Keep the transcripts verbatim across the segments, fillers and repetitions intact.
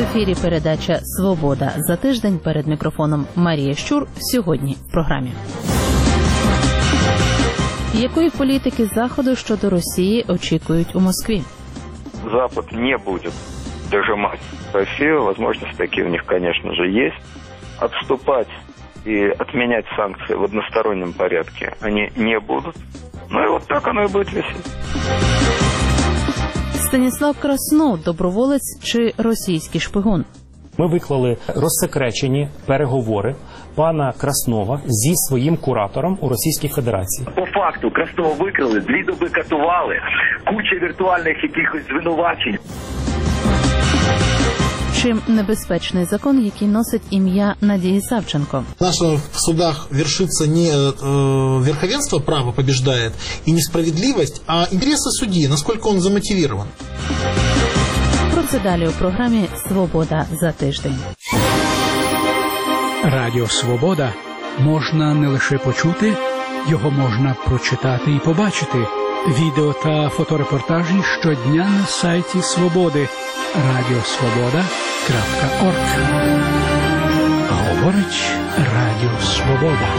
ефірі передача «Свобода за тиждень». Перед мікрофоном Марія Щур. Сьогодні в програмі. Якої політики Заходу щодо Росії очікують у Москві? Запад не будет дожимать Россию. Возможности такие у них, конечно же, есть. Отступать и отменять санкции в одностороннем порядке они не будут. Ну и вот так оно и будет висеть. Станіслав Краснов – доброволець чи російський шпигун? Ми виклали розсекречені переговори пана Краснова зі своїм куратором у Російській Федерації. По факту Краснова викрили, дві доби катували, куча віртуальних якихось звинувачень. Чим небезпечний закон, який носить ім'я Надії Савченко? В наших судах вершится не э, верховенство права побеждает и несправедливость, а интересы судьи, насколько он замотивирован. Про це далі у програмі «Свобода за тиждень». Радіо «Свобода» можна не лише почути, його можна прочитати і побачити. Відео та фоторепортажі щодня на сайті «Свободи» радіо свобода крапка орг. Говорить Радіо Свобода.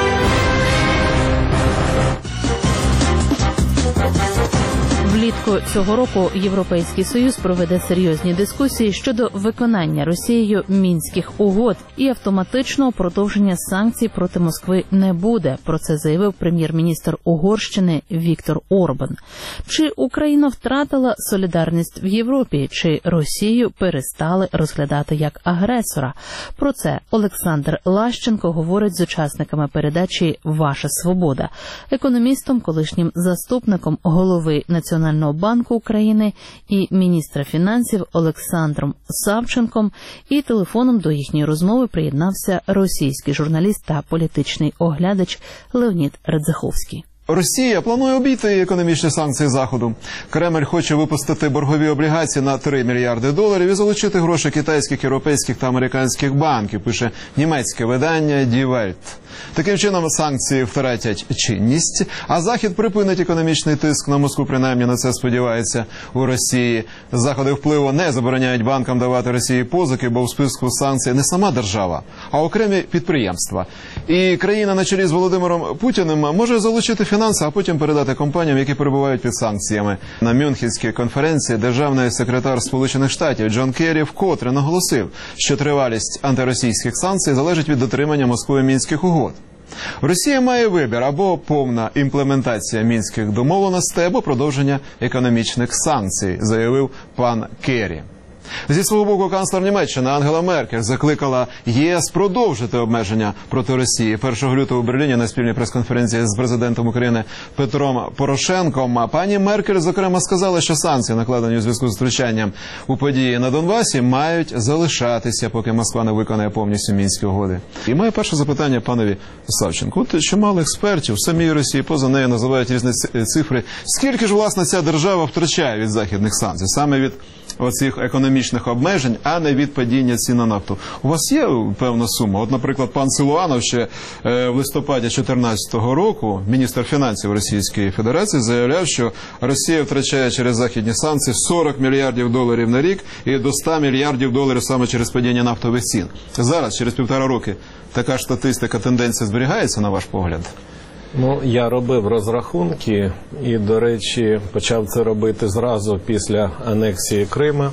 Влітку цього року Європейський Союз проведе серйозні дискусії щодо виконання Росією Мінських угод, і автоматичного продовження санкцій проти Москви не буде. Про це заявив прем'єр-міністр Угорщини Віктор Орбан. Чи Україна втратила солідарність в Європі, чи Росію перестали розглядати як агресора? Про це Олександр Лащенко говорить з учасниками передачі «Ваша свобода», економістом, колишнім заступником голови Національного Національного банку України і міністра фінансів Олександром Савченком, і телефоном до їхньої розмови приєднався російський журналіст та політичний оглядач Леонід Радзиховський. Росія планує обійти економічні санкції Заходу. Кремль хоче випустити боргові облігації на три мільярди доларів і залучити гроші китайських, європейських та американських банків, пише німецьке видання Die Welt. Таким чином санкції втратять чинність, а Захід припинить економічний тиск на Москву, принаймні на це сподівається у Росії. Заходи впливу не забороняють банкам давати Росії позики, бо в списку санкцій не сама держава, а окремі підприємства. І країна на чолі з Володимиром Путіним може залучити фінанси, а потім передати компаніям, які перебувають під санкціями. На Мюнхенській конференції державний секретар Сполучених Штатів Джон Керрі вкотре наголосив, що тривалість антиросійських санкцій залежить від дотримання Москвою Мінських угод. Росія має вибір: або повна імплементація мінських домовленостей, або продовження економічних санкцій, заявив пан Керрі. Зі свого боку, канцлер Німеччини Ангела Меркель закликала ЄС продовжити обмеження проти Росії. першого лютого у Берліні на спільній прес-конференції з президентом України Петром Порошенком пані Меркель, зокрема, сказала, що санкції, накладені у зв'язку з втручанням у події на Донбасі, мають залишатися, поки Москва не виконає повністю Мінські угоди. І моє перше запитання панові Савченку. От чимало експертів в самій Росії, поза нею, називають різні цифри. Скільки ж, власне, ця держава втрачає від західних санкцій? Саме від оцих економічних обмежень, а не від падіння цін на нафту. У вас є певна сума? От, наприклад, пан Силуанов ще в листопаді дві тисячі чотирнадцятого року, міністр фінансів Російської Федерації, заявляв, що Росія втрачає через західні санкції сорок мільярдів доларів на рік і до ста мільярдів доларів саме через падіння нафтових цін. Зараз, через півтора роки, така ж статистика, тенденція зберігається, на ваш погляд? Ну, я робив розрахунки і, до речі, почав це робити зразу після анексії Криму.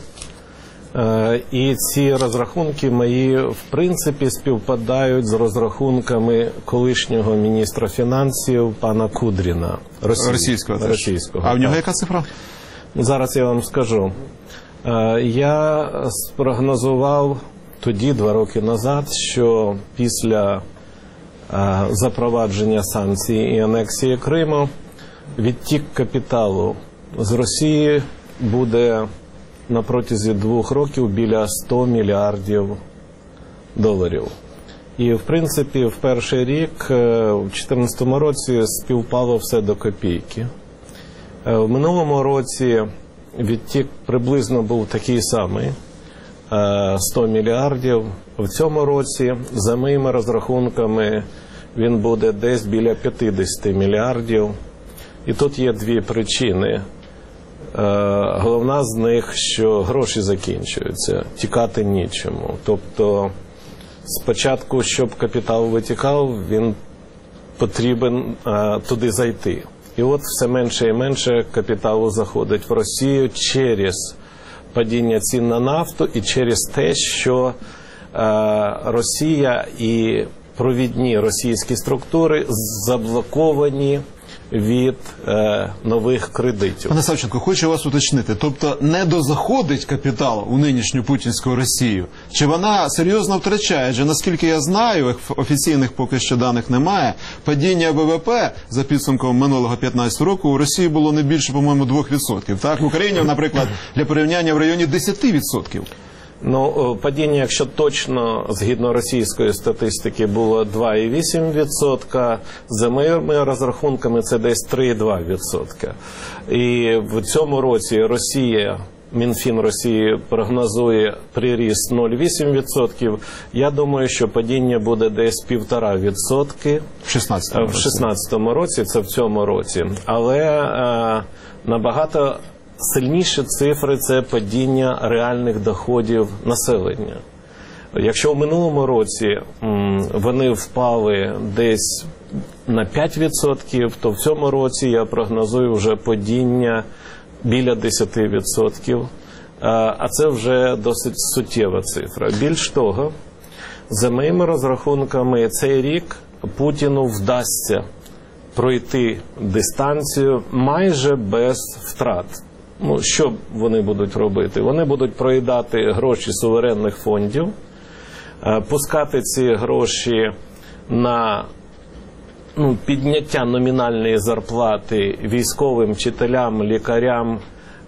Е, і ці розрахунки мої, в принципі, співпадають з розрахунками колишнього міністра фінансів пана Кудріна. Росії, російського. російського. А в нього так. яка цифра? Зараз я вам скажу. Е, я спрогнозував тоді, два роки назад, що після запровадження санкцій і анексії Криму, відтік капіталу з Росії буде на протязі двох років біля ста мільярдів доларів. І, в принципі, в перший рік, у дві тисячі чотирнадцятому році, співпало все до копійки. В минулому році відтік приблизно був такий самий, сто мільярдів. В цьому році, за моїми розрахунками, він буде десь біля п'ятдесят мільярдів. І тут є дві причини. головна з них, що гроші закінчуються, тікати нічому. Тобто спочатку, щоб капітал витікав, він потрібен а, туди зайти. І от все менше і менше капіталу заходить в Росію через падіння цін на нафту і через те, що а, Росія і провідні російські структури заблоковані від е, нових кредитів. Пане Савченко, хочу вас уточнити. Тобто не дозаходить капітал у нинішню путінську Росію? Чи вона серйозно втрачає? Адже, наскільки я знаю, офіційних поки що даних немає, падіння ВВП за підсумком минулого п'ятнадцятого року у Росії було не більше, по-моєму, двох відсотків. Так, в Україні, наприклад, для порівняння в районі десяти відсотків. Ну, падіння, якщо точно, згідно російської статистики, було два цілих вісім десятих відсотка, за моїми розрахунками це десь три цілих два десятих відсотка. І в цьому році Росія, Мінфін Росії прогнозує приріст нуль цілих вісім десятих відсотка. Я думаю, що падіння буде десь півтора відсотки в шістнадцятому році. В шістнадцятому році, це в цьому році. Але е, набагато сильніші цифри – це падіння реальних доходів населення. Якщо в минулому році м, вони впали десь на п'ять відсотків, то в цьому році я прогнозую вже падіння біля десять відсотків. А це вже досить суттєва цифра. Більш того, за моїми розрахунками, цей рік Путіну вдасться пройти дистанцію майже без втрат. Ну, що вони будуть робити? Вони будуть проїдати гроші суверенних фондів, пускати ці гроші на ну, підняття номінальної зарплати військовим, вчителям, лікарям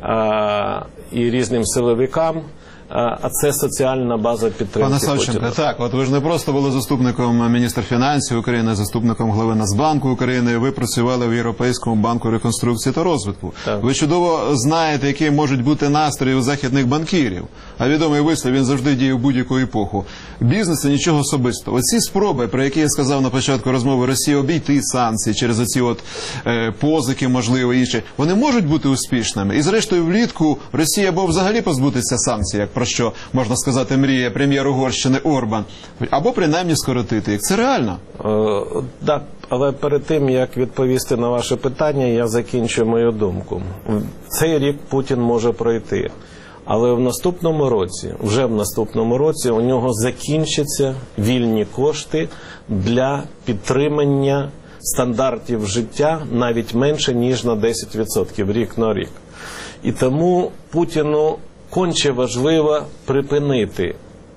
а, і різним силовикам. А це соціальна база підтримки Пане Савченко, Путіна. так, от ви ж не просто були заступником міністра фінансів України, заступником голови Нацбанку України, ви працювали в Європейському банку реконструкції та розвитку. Так. Ви чудово знаєте, які можуть бути настрої у західних банкірів. А відомий вислів, він завжди діє в будь-яку епоху. Бізнес – це нічого особистого. Оці спроби, про які я сказав на початку розмови, Росії обійти санкції через оці от е, позики, можливо, інші, вони можуть бути успішними. І зрештою влітку Росія або взагалі позбутися санкцій, як про що, можна сказати, мріє прем'єр Угорщини Орбан, або принаймні скоротити їх. Це реально? Е, так, але перед тим, як відповісти на ваше питання, я закінчу мою думку. Цей рік Путін може пройти. Але в наступному році, вже в наступному році, у нього закінчаться вільні кошти для підтримання стандартів життя навіть менше, ніж на десять відсотків рік на рік. І тому Путіну конче важливо припинити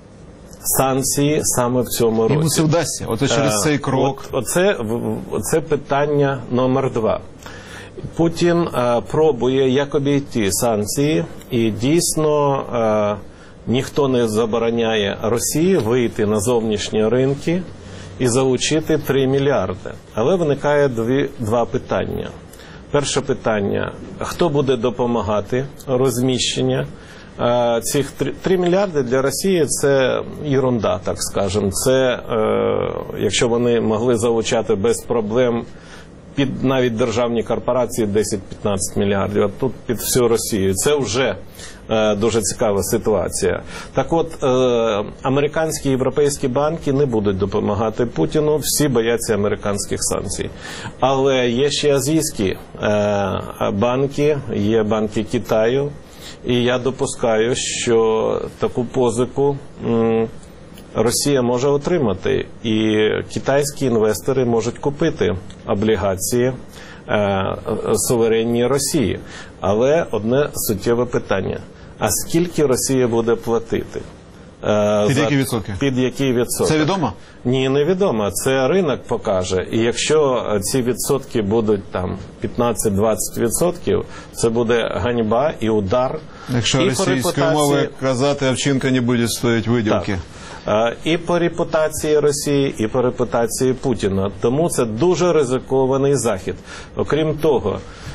санкції саме в цьому році. Йому це вдасться? Оце через цей крок? От, оце, оце питання номер два. Путін е, пробує як обійти санкції, і дійсно е, ніхто не забороняє Росії вийти на зовнішні ринки і залучити три мільярди. Але виникає дві, два питання. Перше питання – хто буде допомагати розміщення е, цих три мільярди для Росії – це єрунда, так скажемо. Це, е, якщо вони могли залучати без проблем під навіть державні корпорації десять-п'ятнадцять мільярдів, а тут під всю Росію. Це вже е, дуже цікава ситуація. Так от, е, американські і європейські банки не будуть допомагати Путіну, всі бояться американських санкцій. Але є ще азійські е, банки, є банки Китаю, і я допускаю, що таку позику м, Росія може отримати, і китайські інвестори можуть купити облігації е, суверенні Росії. Але одне суттєве питання. А скільки Росія буде платити? Е, під за, які відсотки? Під які відсотки? Це відомо? Ні, не відомо. Це ринок покаже. І якщо ці відсотки будуть там п'ятнадцять-двадцять відсотків, це буде ганьба і удар. Якщо і російською репутації... мовою казати, овчинка не буде стоїть виділки. І по репутації Росії, і по репутації Путіна. Тому це дуже ризикований захід. Окрім того,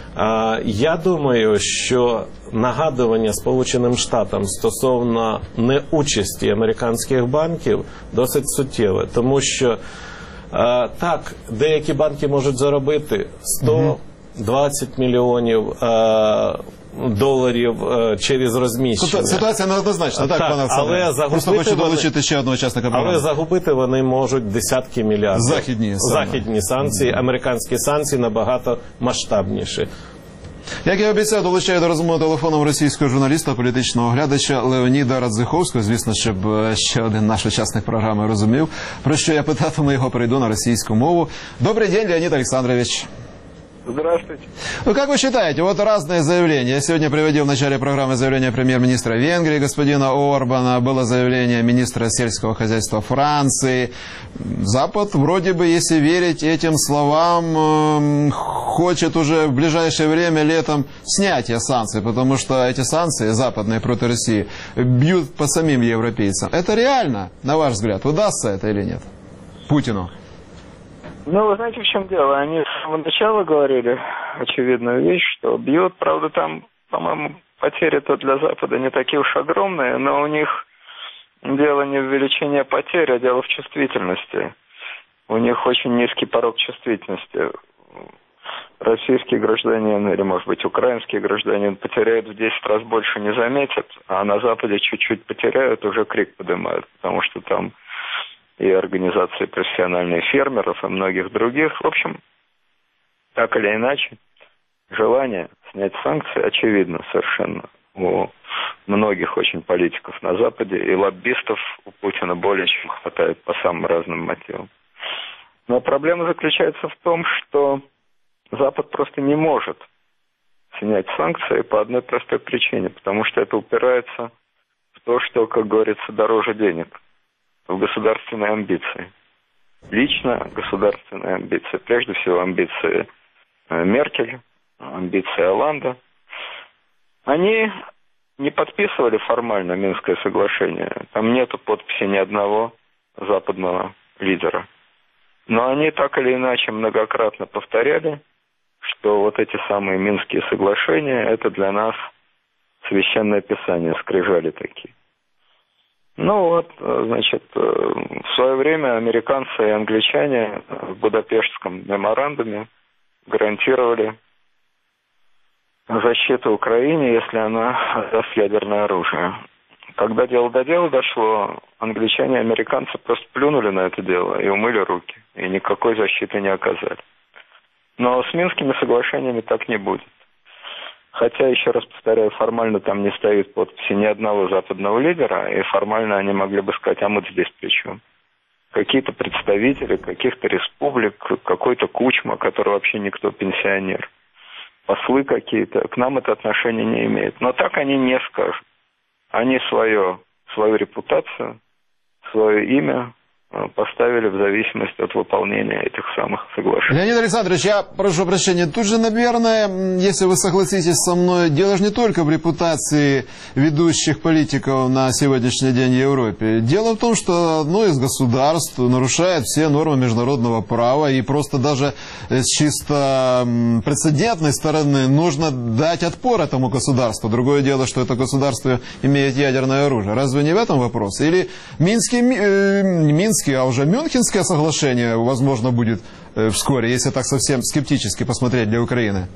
я думаю, що нагадування Сполученим Штатам стосовно неучасті американських банків досить суттєве. Тому що, так, деякі банки можуть заробити сто двадцять мільйонів, доларів е, через розміщення. Ситуація неоднозначна, так, так, пане Олександре. Просто хочу долучити ще одного учасника програми. Але загубити вони можуть десятки мільярдів. Західні, Західні санкції, американські санкції набагато масштабніші. Як я обіцяв, долучаю до розмови телефоном російського журналіста, політичного оглядача Леоніда Радзиховського. Звісно, щоб ще один наш учасник програми розумів, про що я питатиму його, перейду на російську мову. Добрый день, Леонид Александрович. Здравствуйте. Ну, как вы считаете, вот разные заявления. Я сегодня приводил в начале программы заявление премьер-министра Венгрии, господина Орбана, было заявление министра сельского хозяйства Франции. Запад, вроде бы, если верить этим словам, хочет уже в ближайшее время летом снятия санкций, потому что эти санкции западные против России бьют по самим европейцам. Это реально, на ваш взгляд, удастся это или нет Путину? Ну, вы знаете, в чем дело? Они с самого начала говорили очевидную вещь, что бьют, правда, там, по-моему, потери-то для Запада не такие уж огромные, но у них дело не в увеличении потерь, а дело в чувствительности. У них очень низкий порог чувствительности. Российский гражданин, или, может быть, украинский гражданин потеряет в десять раз больше, не заметит, а на Западе чуть-чуть потеряют, уже крик поднимают, потому что там и организации профессиональных фермеров, и многих других. В общем, так или иначе, желание снять санкции очевидно совершенно у многих очень политиков на Западе, и лоббистов у Путина более чем хватает по самым разным мотивам. Но проблема заключается в том, что Запад просто не может снять санкции по одной простой причине, потому что это упирается в то, что, как говорится, дороже денег. В государственные амбиции. Лично государственные амбиции. Прежде всего амбиции Меркель, амбиции Олланда. Они не подписывали формально Минское соглашение. Там нету подписи ни одного западного лидера. Но они так или иначе многократно повторяли, что вот эти самые Минские соглашения, это для нас священное писание, скрижали такие. Ну вот, значит, в свое время американцы и англичане в Будапештском меморандуме гарантировали защиту Украине, если она даст ядерное оружие. Когда дело до дела дошло, англичане и американцы просто плюнули на это дело и умыли руки, и никакой защиты не оказали. Но с Минскими соглашениями так не будет. Хотя, еще раз повторяю, формально там не стоит подписи ни одного западного лидера, и формально они могли бы сказать, а мы здесь при чем? Какие-то представители каких-то республик, какой-то Кучма, который вообще никто, пенсионер, послы какие-то, к нам это отношение не имеет. Но так они не скажут. Они свое, свою репутацию, свое имя поставили в зависимости от выполнения этих самых соглашений. Леонид Александрович, я прошу прощения, тут же, наверное, если вы согласитесь со мной, дело же не только в репутации ведущих политиков на сегодняшний день в Европе. Дело в том, что одно из государств нарушает все нормы международного права, и просто даже с чисто прецедентной стороны нужно дать отпор этому государству. Другое дело, что это государство имеет ядерное оружие. Разве не в этом вопрос? Или Минский, э, Минский, а уже Мюнхенское соглашение, возможно, будет э, вскоре, если так совсем скептически посмотреть для Украины?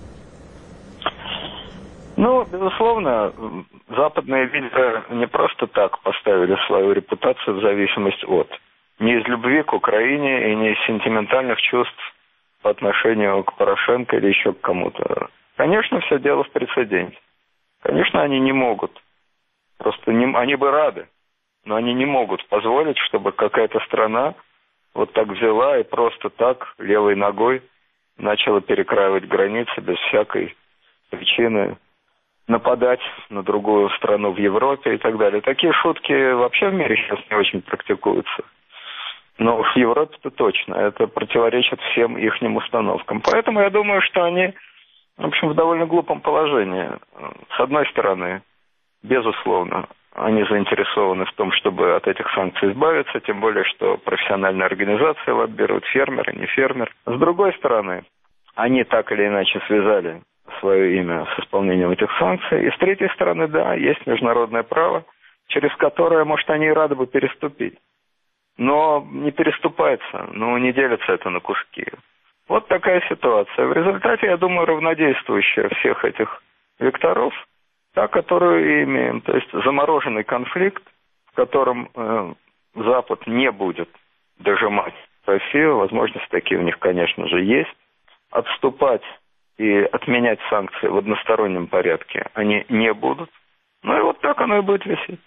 Ну, безусловно, западные лидеры не просто так поставили свою репутацию в зависимость от. Не из любви к Украине и не из сентиментальных чувств по отношению к Порошенко или еще к кому-то. Конечно, все дело в прецеденте. Конечно, они не могут. Просто не, они бы рады. Но они не могут позволить, чтобы какая-то страна вот так взяла и просто так левой ногой начала перекраивать границы без всякой причины, нападать на другую страну в Европе и так далее. Такие шутки вообще в мире сейчас не очень практикуются. Но в Европе-то точно. Это противоречит всем ихним установкам. Поэтому я думаю, что они, в общем, в довольно глупом положении. С одной стороны, безусловно, они заинтересованы в том, чтобы от этих санкций избавиться, тем более, что профессиональные организации лоббируют, фермеры, не фермер. С другой стороны, они так или иначе связали свое имя с исполнением этих санкций. И с третьей стороны, да, есть международное право, через которое, может, они и рады бы переступить. Но не переступается, ну, не делится это на куски. Вот такая ситуация. В результате, я думаю, равнодействующая всех этих векторов та, которую и имеем. То есть замороженный конфликт, в котором э, Запад не будет дожимать Россию, возможности такие у них, конечно же, есть. Отступать и отменять санкции в одностороннем порядке они не будут. Ну и вот так оно и будет висеть.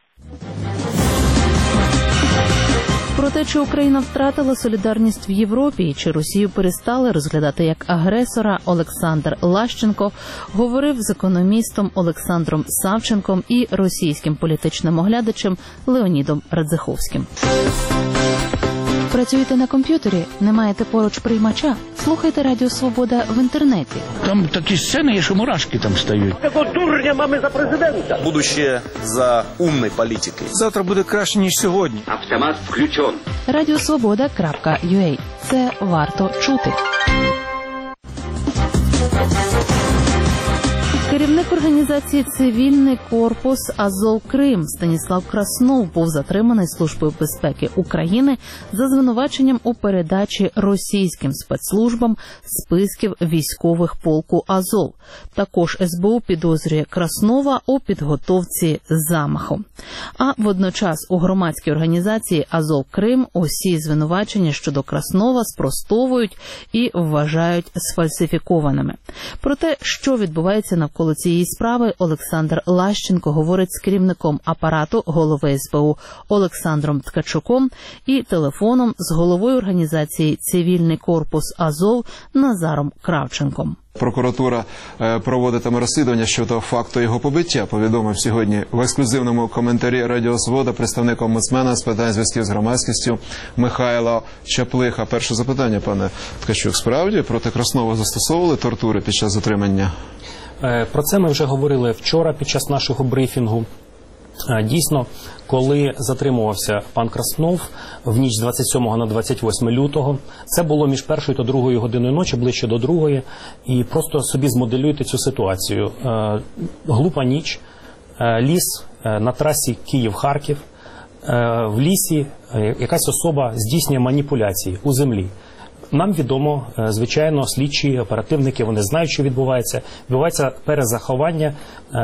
Про те, чи Україна втратила солідарність в Європі і чи Росію перестали розглядати як агресора, Олександр Лащенко говорив з економістом Олександром Савченком і російським політичним оглядачем Леонідом Радзиховським. Працюєте на комп'ютері? Не маєте поруч приймача? Слухайте Радіо Свобода в інтернеті. Там такі сцени є, що мурашки там стають. Такого дурня mamy за президента. Будущее за умной політикою. Завтра буде краще, ніж сьогодні. Автомат включен. радіо свобода крапка ю а. Це варто чути. Керівник організації «Цивільний корпус Азов Крим» Станіслав Краснов був затриманий Службою безпеки України за звинуваченням у передачі російським спецслужбам списків військових полку Азов. Також ес бе у підозрює Краснова у підготовці замаху. А водночас у громадській організації «Азов Крим» усі звинувачення щодо Краснова спростовують і вважають сфальсифікованими. Про те, що відбувається навколо цієї справи, Олександр Лащенко говорить з керівником апарату голови ес бе у Олександром Ткачуком і телефоном з головою організації «Цивільний корпус Азов» Назаром Кравченком. Прокуратура проводитиме розслідування щодо факту його побиття, повідомив сьогодні в ексклюзивному коментарі Радіо Свобода представник омбудсмена з питань зв'язків з громадськістю Михайло Чаплиха. Перше запитання, пане Ткачук, справді проти Краснова застосовували тортури під час затримання? Про це ми вже говорили вчора під час нашого брифінгу. Дійсно, коли затримувався пан Краснов в ніч з двадцять сьомого на двадцять восьме лютого, це було між першою та другою годиною ночі, ближче до другої, і просто собі змоделюйте цю ситуацію. Глупа ніч, ліс на трасі Київ-Харків, в лісі якась особа здійснює маніпуляції у землі. Нам відомо, звичайно, слідчі, оперативники, вони знають, що відбувається. Відбувається перезаховання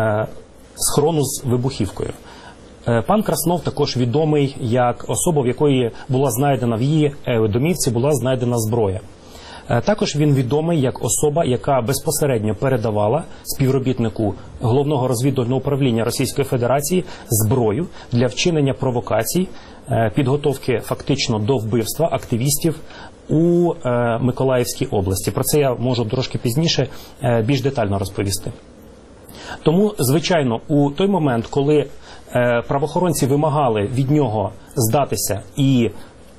схорону з вибухівкою. Пан Краснов також відомий як особа, в якої була знайдена в її домівці, була знайдена зброя. Також він відомий як особа, яка безпосередньо передавала співробітнику Головного розвідувального управління Російської Федерації зброю для вчинення провокацій, підготовки фактично до вбивства активістів у Миколаївській області. Про це я можу трошки пізніше більш детально розповісти. Тому, звичайно, у той момент, коли правоохоронці вимагали від нього здатися і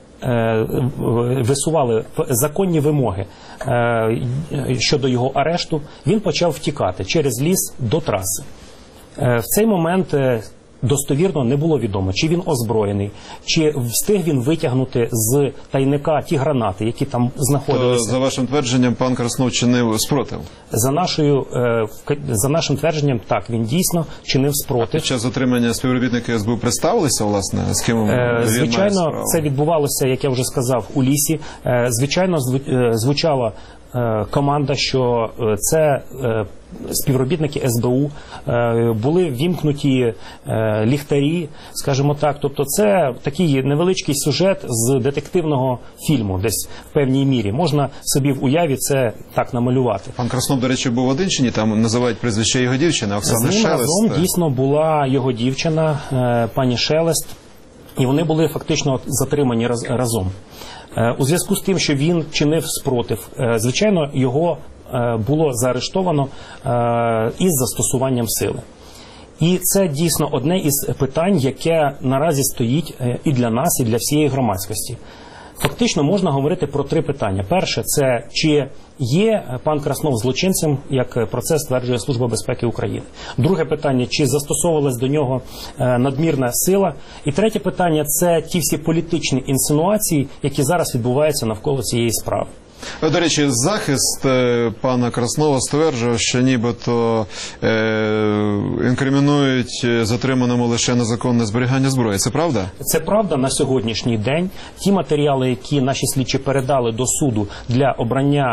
висували законні вимоги щодо його арешту, він почав втікати через ліс до траси. В цей момент достовірно не було відомо, чи він озброєний, чи встиг він витягнути з тайника ті гранати, які там знаходилися. То, за вашим твердженням, пан Краснов чинив спротив? За, нашою, за нашим твердженням, так, він дійсно чинив спротив. Під час затримання співробітники ес бе у представилися, власне, з ким він має справу? Звичайно, це відбувалося, як я вже сказав, у лісі. Звичайно, звучала команда, що це співробітники ес бе у, були ввімкнуті ліхтарі, скажімо так. Тобто це такий невеличкий сюжет з детективного фільму, десь в певній мірі. Можна собі в уяві це так намалювати. Пан Краснов, до речі, був один чи ні? Там називають прізвище його дівчини, Оксани Шелест. Разом дійсно була його дівчина, пані Шелест, і вони були фактично затримані разом. У зв'язку з тим, що він чинив спротив, звичайно, його було заарештовано із застосуванням сили. І це дійсно одне із питань, яке наразі стоїть і для нас, і для всієї громадськості. Фактично можна говорити про три питання. Перше – це чи є пан Краснов злочинцем, як про це стверджує Служба безпеки України. Друге питання – чи застосовувалась до нього надмірна сила. І третє питання – це ті всі політичні інсинуації, які зараз відбуваються навколо цієї справи. До речі, захист пана Краснова стверджував, що нібито е, інкримінують затриманому лише незаконне зберігання зброї. Це правда? Це правда на сьогоднішній день. Ті матеріали, які наші слідчі передали до суду для обрання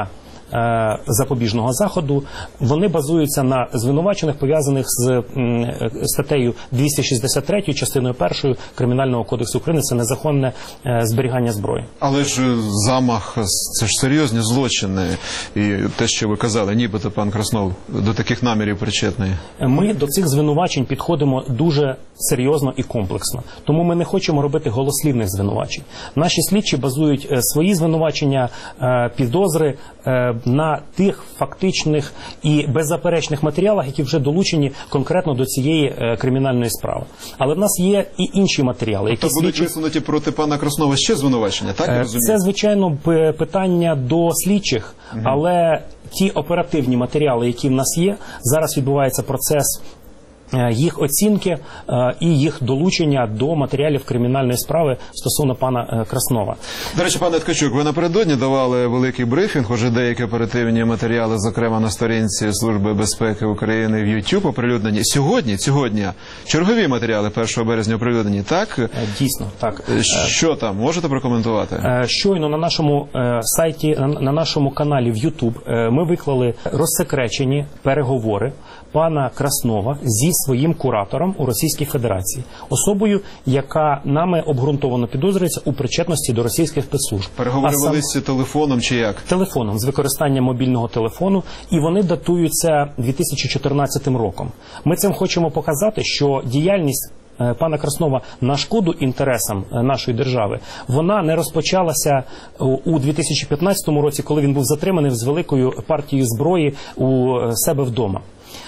е, запобіжного заходу, вони базуються на звинувачених, пов'язаних з м, статтею двісті шістдесят три, частиною першою Кримінального кодексу України. Це незаконне е, зберігання зброї. Але ж замах, це ж серйозні злочини. І те, що ви казали, нібито пан Краснов до таких намірів причетний. Ми до цих звинувачень підходимо дуже серйозно і комплексно. Тому ми не хочемо робити голослівних звинувачень. Наші слідчі базують е, свої звинувачення, е, підозри е, на тих фактичних і беззаперечних матеріалах, які вже долучені конкретно до цієї е, кримінальної справи. Але в нас є і інші матеріали, які То будуть слідчі... висунуті проти пана Краснова ще звинувачення, так я розумію? Це, звичайно, п- питання до слідчих, угу. Але ті оперативні матеріали, які в нас є, зараз відбувається процес їх оцінки і їх долучення до матеріалів кримінальної справи стосовно пана Краснова. До речі, пане Ткачук, ви напередодні давали великий брифінг, уже деякі оперативні матеріали, зокрема на сторінці Служби безпеки України в YouTube оприлюднені. Сьогодні, цього дня, чергові матеріали першого березня оприлюднені, так? Дійсно, так. Що там? Можете прокоментувати? Щойно на нашому сайті, на нашому каналі в YouTube ми виклали розсекречені переговори пана Краснова зі своїм куратором у Російській Федерації, особою, яка нами обґрунтовано підозрюється у причетності до російських спецслужб. Переговори сам... велися телефоном чи як? Телефоном, з використанням мобільного телефону, і вони датуються дві тисячі чотирнадцятим роком. Ми цим хочемо показати, що діяльність пана Краснова на шкоду інтересам нашої держави, вона не розпочалася у дві тисячі п'ятнадцятому році, коли він був затриманий з великою партією зброї у себе вдома.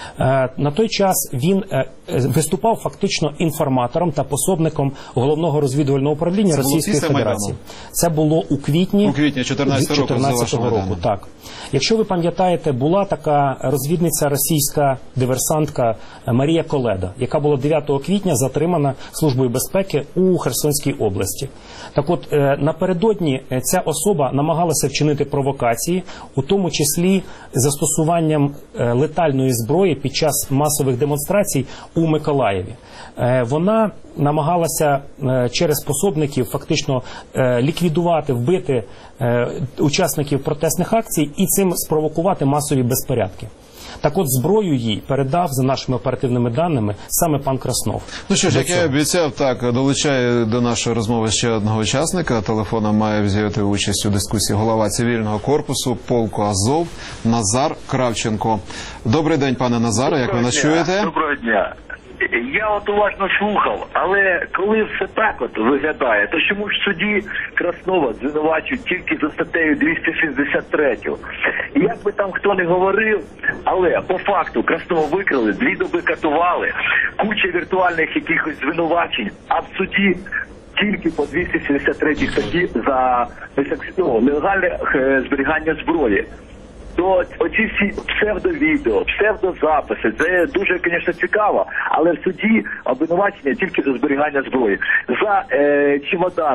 На той час він виступав фактично інформатором та пособником головного розвідувального управління Російської Федерації. Це було у квітні у квітні чотирнадцятого року. Так. Якщо ви пам'ятаєте, була така розвідниця російська диверсантка Марія Коледа, яка була дев'ятого квітня затримана Службою безпеки у Херсонській області. Так от, напередодні ця особа намагалася вчинити провокації, у тому числі застосуванням летальної зброї під час масових демонстрацій у Миколаєві. Вона намагалася через пособників фактично ліквідувати, вбити учасників протестних акцій і цим спровокувати масові безпорядки. Так от зброю їй передав, за нашими оперативними даними, саме пан Краснов. Ну що ж, як я обіцяв, так, долучаю до нашої розмови ще одного учасника. Телефоном має взяти участь у дискусії голова цивільного корпусу полку Азов Назар Кравченко. Добрий день, пане Назаре, як ви нас чуєте? Доброго дня. Я от уважно слухав, але коли все так от виглядає, то чому ж в суді Краснова звинувачують тільки за статтею двісті шістдесят три? І як би там хто не говорив, але по факту Краснова викрили, дві доби катували, куча віртуальних якихось звинувачень, а в суді тільки по двісті шістдесят три статті за нелегальне зберігання зброї. То оці всі псевдовідео, псевдозаписи, це дуже, звісно, цікаво, але в суді обвинувачення тільки за зберігання зброї. За е, чемодан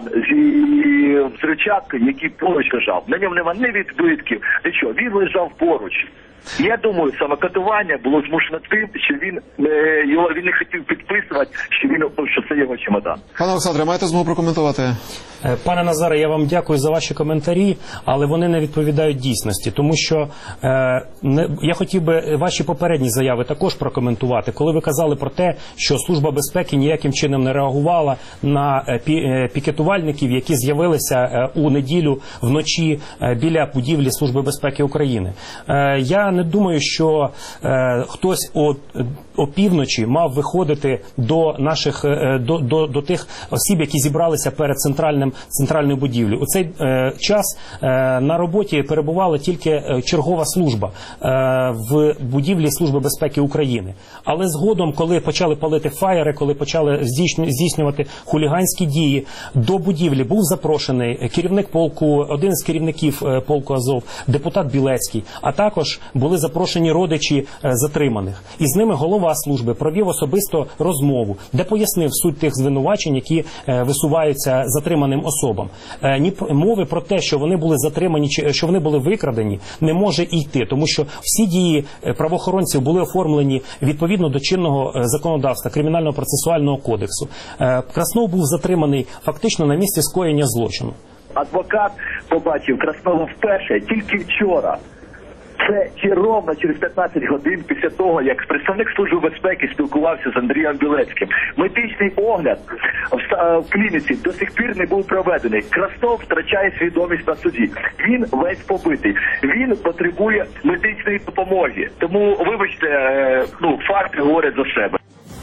з взривчаткою, який поруч лежав, на ньому нема ні відбитків, нічого, він лежав поруч. Я думаю, саме катування було змушено тим, що він е, його він не хотів підписувати, що він що це його чемодан. Пане Олександре, маєте змогу прокоментувати? Пане Назаре, я вам дякую за ваші коментарі, але вони не відповідають дійсності, тому що е, не, я хотів би ваші попередні заяви також прокоментувати, коли ви казали про те, що Служба безпеки ніяким чином не реагувала на пі, е, пікетувальників, які з'явилися е, у неділю вночі е, біля будівлі Служби безпеки України. Е, я не думаю, що е, хтось о, о півночі мав виходити до наших е, до, до, до тих осіб, які зібралися перед центральним центральною будівлею. У цей е, час е, на роботі перебувала тільки е, чергова служба е, в будівлі Служби безпеки України. Але згодом, коли почали палити фаєри, коли почали здійснювати хуліганські дії, до будівлі був запрошений керівник полку, один з керівників е, полку Азов, депутат Білецький, а також були запрошені родичі е, затриманих. І з ними голова служби провів особисто розмову, де пояснив суть тих звинувачень, які е, висуваються затриманим особам. Е, ні мови про те, що вони були затримані, чи що вони були викрадені, не може і йти, тому що всі дії правоохоронців були оформлені відповідно до чинного законодавства, Кримінального процесуального кодексу. Е, Краснов був затриманий фактично на місці скоєння злочину. Адвокат побачив Краснова вперше тільки вчора. Це ті ровно через п'ятнадцять годин після того, як представник Служби безпеки спілкувався з Андрієм Білецьким. Медичний огляд в, в клініці до сих пір не був проведений. Краснов втрачає свідомість на суді. Він весь побитий. Він потребує медичної допомоги. Тому, вибачте, ну, факти говорять за себе.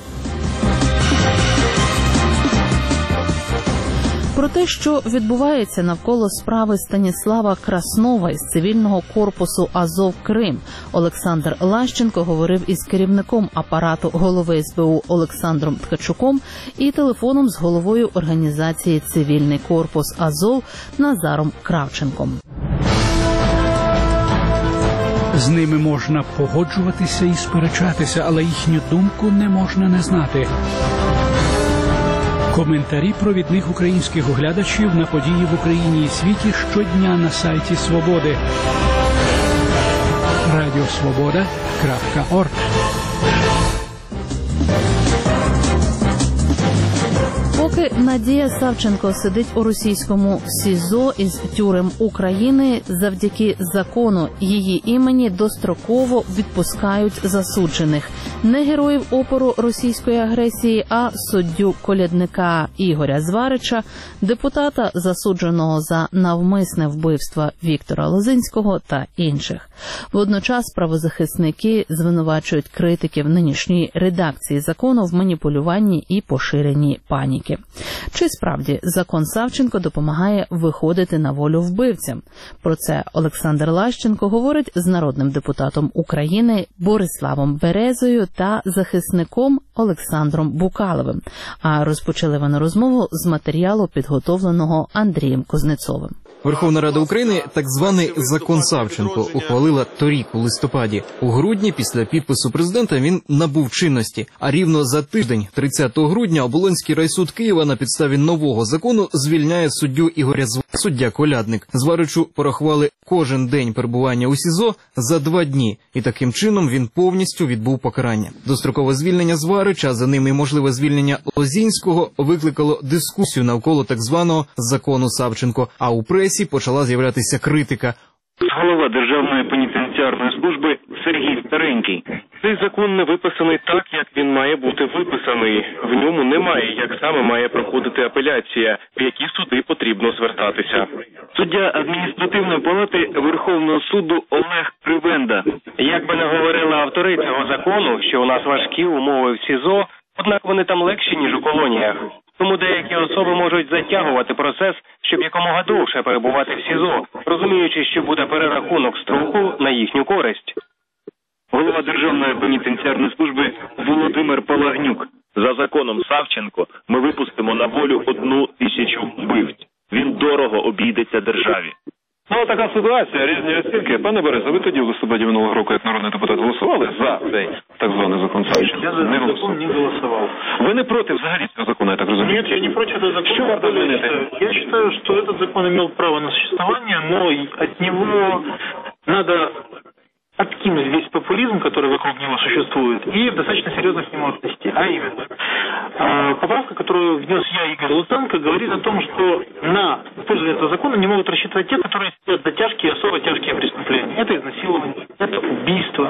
Про те, що відбувається навколо справи Станіслава Краснова із цивільного корпусу «Азов Крим», Олександр Лащенко говорив із керівником апарату голови ес бе у Олександром Ткачуком і телефоном з головою організації «Цивільний корпус Азов» Назаром Кравченком. З ними можна погоджуватися і сперечатися, але їхню думку не можна не знати. Коментарі провідних українських оглядачів на події в Україні і світі щодня на сайті Свободи. радіо свобода крапка орг. Поки Надія Савченко сидить у російському СІЗО із тюрем України, завдяки закону її імені достроково відпускають засуджених. Не героїв опору російської агресії, а суддю колядника Ігоря Зварича, депутата, засудженого за навмисне вбивство Віктора Лозинського та інших. Водночас правозахисники звинувачують критиків нинішньої редакції закону в маніпулюванні і поширенні паніки. Чи справді закон Савченко допомагає виходити на волю вбивцям? Про це Олександр Лащенко говорить з народним депутатом України Бориславом Березою та захисником Олександром Букаловим. А розпочали вони розмову з матеріалу, підготовленого Андрієм Кузнецовим. Верховна Рада України так званий закон Савченко ухвалила торік у листопаді. У грудні після підпису президента він набув чинності. А рівно за тиждень, тридцятого грудня, Оболонський райсуд Києва на підставі нового закону звільняє суддю Ігоря Зварича. Суддя Колядник. Зваричу порахували кожен день перебування у СІЗО за два дні. І таким чином він повністю відбув покарання. Дострокове звільнення Зварича, а за ним і можливе звільнення Лозінського, викликало дискусію навколо так званого закону Савченко. А у пресі почала з'являтися критика. Голова Державної пенітенціарної служби Сергій Старенький. Цей закон не виписаний так, як він має бути виписаний. В ньому немає, як саме має проходити апеляція, в які суди потрібно звертатися. Суддя адміністративної палати Верховного суду Олег Кривенда. Як би не говорили автори цього закону, що у нас важкі умови в СІЗО, однак вони там легші, ніж у колоніях. Тому деякі особи можуть затягувати процес, щоб якомога довше перебувати в СІЗО, розуміючи, що буде перерахунок строку на їхню користь. Голова Державної пенітенціарної служби Володимир Палагнюк. За законом Савченко ми випустимо на волю одну тисячу вбивць. Він дорого обійдеться державі. Ну, така ситуація, різні оцінки. Пане Береза, ви тоді в листопаді минулого року, як народний депутат, голосували за цей так званий закон Савченко? Я за не закон не голосовал. Ви не проти взагалі цього закону, я так розумію? Нет, я не против этого закона. Что варто изменить? Я считаю, что этот закон имел право на существование, но от него надо откинуть весь популизм, который вокруг него существует, и достаточно серьезно к нему отнести. А именно, поправка, которую внес я, Игорь Луценко, говорит о том, что на использование этого закона не могут рассчитывать те, которые сидят за тяжкие, особо тяжкие преступления. Это изнасилование, это убийство,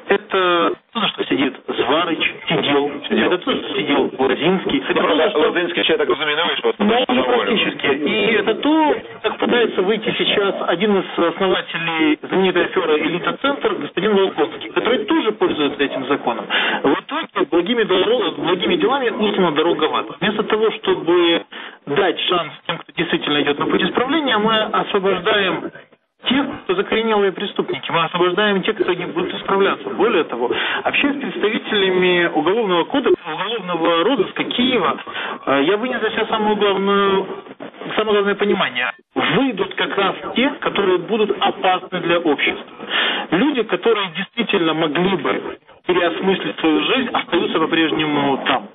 это то, за что сидит Зварич, сидел, сидел. Это то, что сидел Лозинский. Это то, что... Лозинский, я так разумею, не вышел. Ну, практически. И это то, как пытается выйти сейчас один из основателей знаменитой аферы «Элита-центр», господин Волконский, который тоже пользуется этим законом. В итоге благими, дорог, благими делами услана дорога в ад. Вместо того, чтобы дать шанс тем, кто действительно идет на путь исправления, мы освобождаем тех, кто закоренелые преступники. Мы освобождаем тех, кто не будет исправляться. Более того, общаясь с представителями Уголовного кодекса, Уголовного розыска Киева, я вынес для себя самую главную, самое главное понимание. Выйдут как раз те, которые будут опасны для общества. Люди, которые действительно могли бы переосмыслить свою жизнь, остаются по-прежнему там.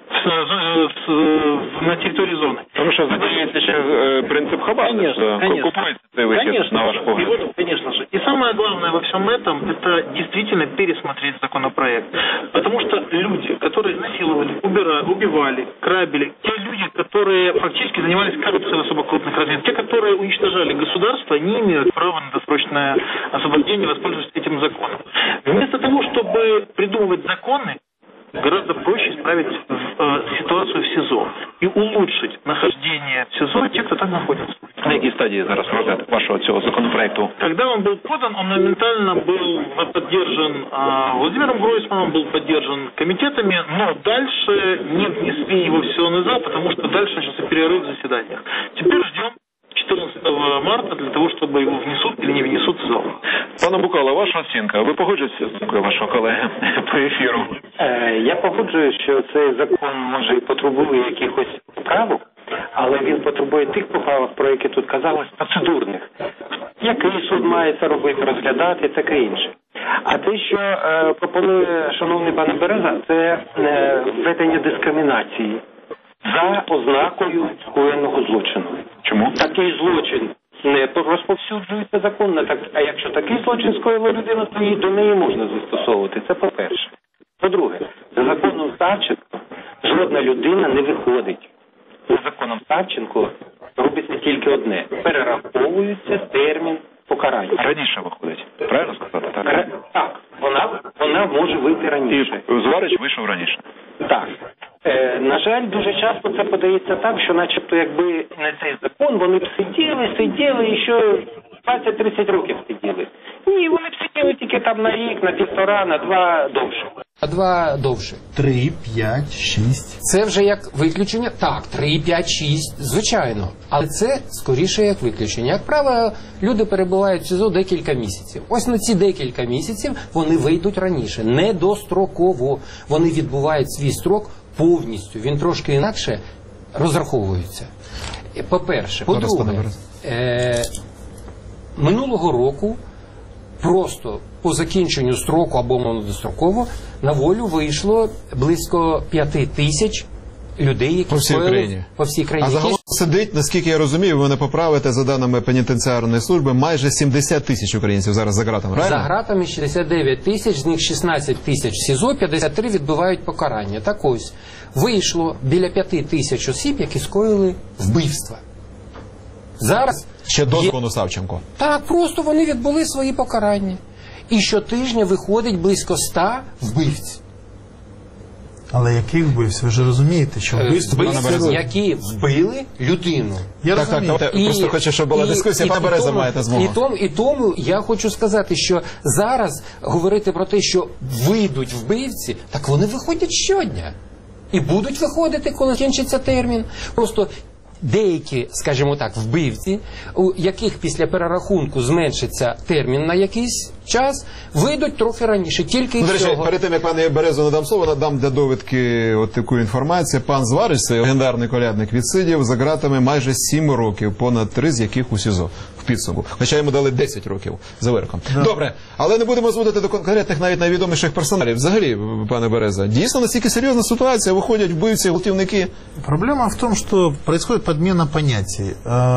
На территории зоны. Потому что задаете сейчас принцип хабара. Конечно, конечно. Конечно, на ваш погляд. И вот, конечно же. И самое главное во всем этом, это действительно пересмотреть законопроект. Потому что люди, которые насиловали, убирали, убивали, грабили, те люди, люди, которые фактически занимались коррупцией в особо крупных размерах, те, которые уничтожали государство, не имеют права на досрочное освобождение, воспользоваться этим законом. Вместо того, чтобы придумывать законы, гораздо проще исправить э, ситуацию в СИЗО и улучшить нахождение в СИЗО тех, кто там находится. На якій стадії зараз розгляд вашого цього законопроекту? Когда он был подан, он моментально был поддержан э, Владимиром Гройсманом, был поддержан комитетами, но дальше не внесли его в сессионный зал, потому что дальше начался перерыв в заседаниях. Теперь ждем четырнадцатого марта для того, чтобы его внесут или не внесут в зал. Пане Букало, ваша оцінка. Ви погоджуєтеся з думкою вашого колеги по ефіру? Е, я погоджуюсь, що цей закон може і потребує якихось поправок, але він потребує тих поправок, про які тут казалось, процедурних. Який суд має це робити, розглядати і таке інше. А те, що е, пропонує шановний пане Береза, це е, введення дискримінації за ознакою скоєного злочину. Чому? Такий злочин не розповсюджується законно, так, а якщо такий злочин скоїла людина, то її до неї можна застосовувати. Це по-перше. По-друге, за законом Савченко жодна людина не виходить. За законом Савченко робиться тільки одне. Перераховується термін покарання. Раніше виходить. Правильно сказати? Так, Р... так. Вона, вона може вийти раніше. І Зварич вийшов раніше. Так. Е, на жаль, дуже часто це подається так, що начебто якби не цей закон, вони б сиділи, сиділи і що двадцять-тридцять років сиділи. Ні, вони б сиділи тільки там на рік, на півтора, на два довше. А два довше. Три, п'ять, шість. Це вже як виключення? Так, три, п'ять, шість, звичайно. Але це скоріше як виключення. Як правило, люди перебувають в СІЗО декілька місяців. Ось на ці декілька місяців вони вийдуть раніше, не достроково. Вони відбувають свій строк повністю. Він трошки інакше розраховується. По-перше. По-друге, е- минулого року просто по закінченню строку або монодостроково на волю вийшло близько п'яти тисяч людей, які по всій країні. По всій країні. А загалом сидить, наскільки я розумію, ви мене поправите, за даними пенітенціарної служби, майже сімдесят тисяч українців зараз за ґратами, правильно? За ґратами шістдесят дев'ять тисяч, з них шістнадцять тисяч в СІЗО, п'ятдесят три відбивають покарання. Так ось, вийшло біля п'яти тисяч осіб, які скоїли вбивства. Зараз ще до є... закону Савченко. Так, просто вони відбули свої покарання. І щотижня виходить близько ста вбивць. Але яких вбивців? Ви ж розумієте, що вбивці, вбивці які вбили людину. Я так, так, так, і, просто хочу, щоб була і, дискусія, пане Береза маєте змогу. І тому, і тому я хочу сказати, що зараз говорити про те, що вийдуть вбивці, так вони виходять щодня. І будуть виходити, коли кінчиться термін. Просто деякі, скажімо так, вбивці, у яких після перерахунку зменшиться термін на якийсь час, вийдуть трохи раніше, тільки ну, і всього. Речі, перед тим, як пане Березу надам слово, надам для довідки от таку інформацію. Пан Зварич, цей легендарний колядник, відсидів за ґратами майже сім років, понад три з яких у СІЗО в підсумку. Хоча йому дали десять років за вироком. Да. Добре, але не будемо зводити до конкретних навіть найвідоміших персоналів. Взагалі, пане Береза, дійсно настільки серйозна ситуація, виходять вбивці, гвалтівники? Проблема в том, что происходит подмена понятий.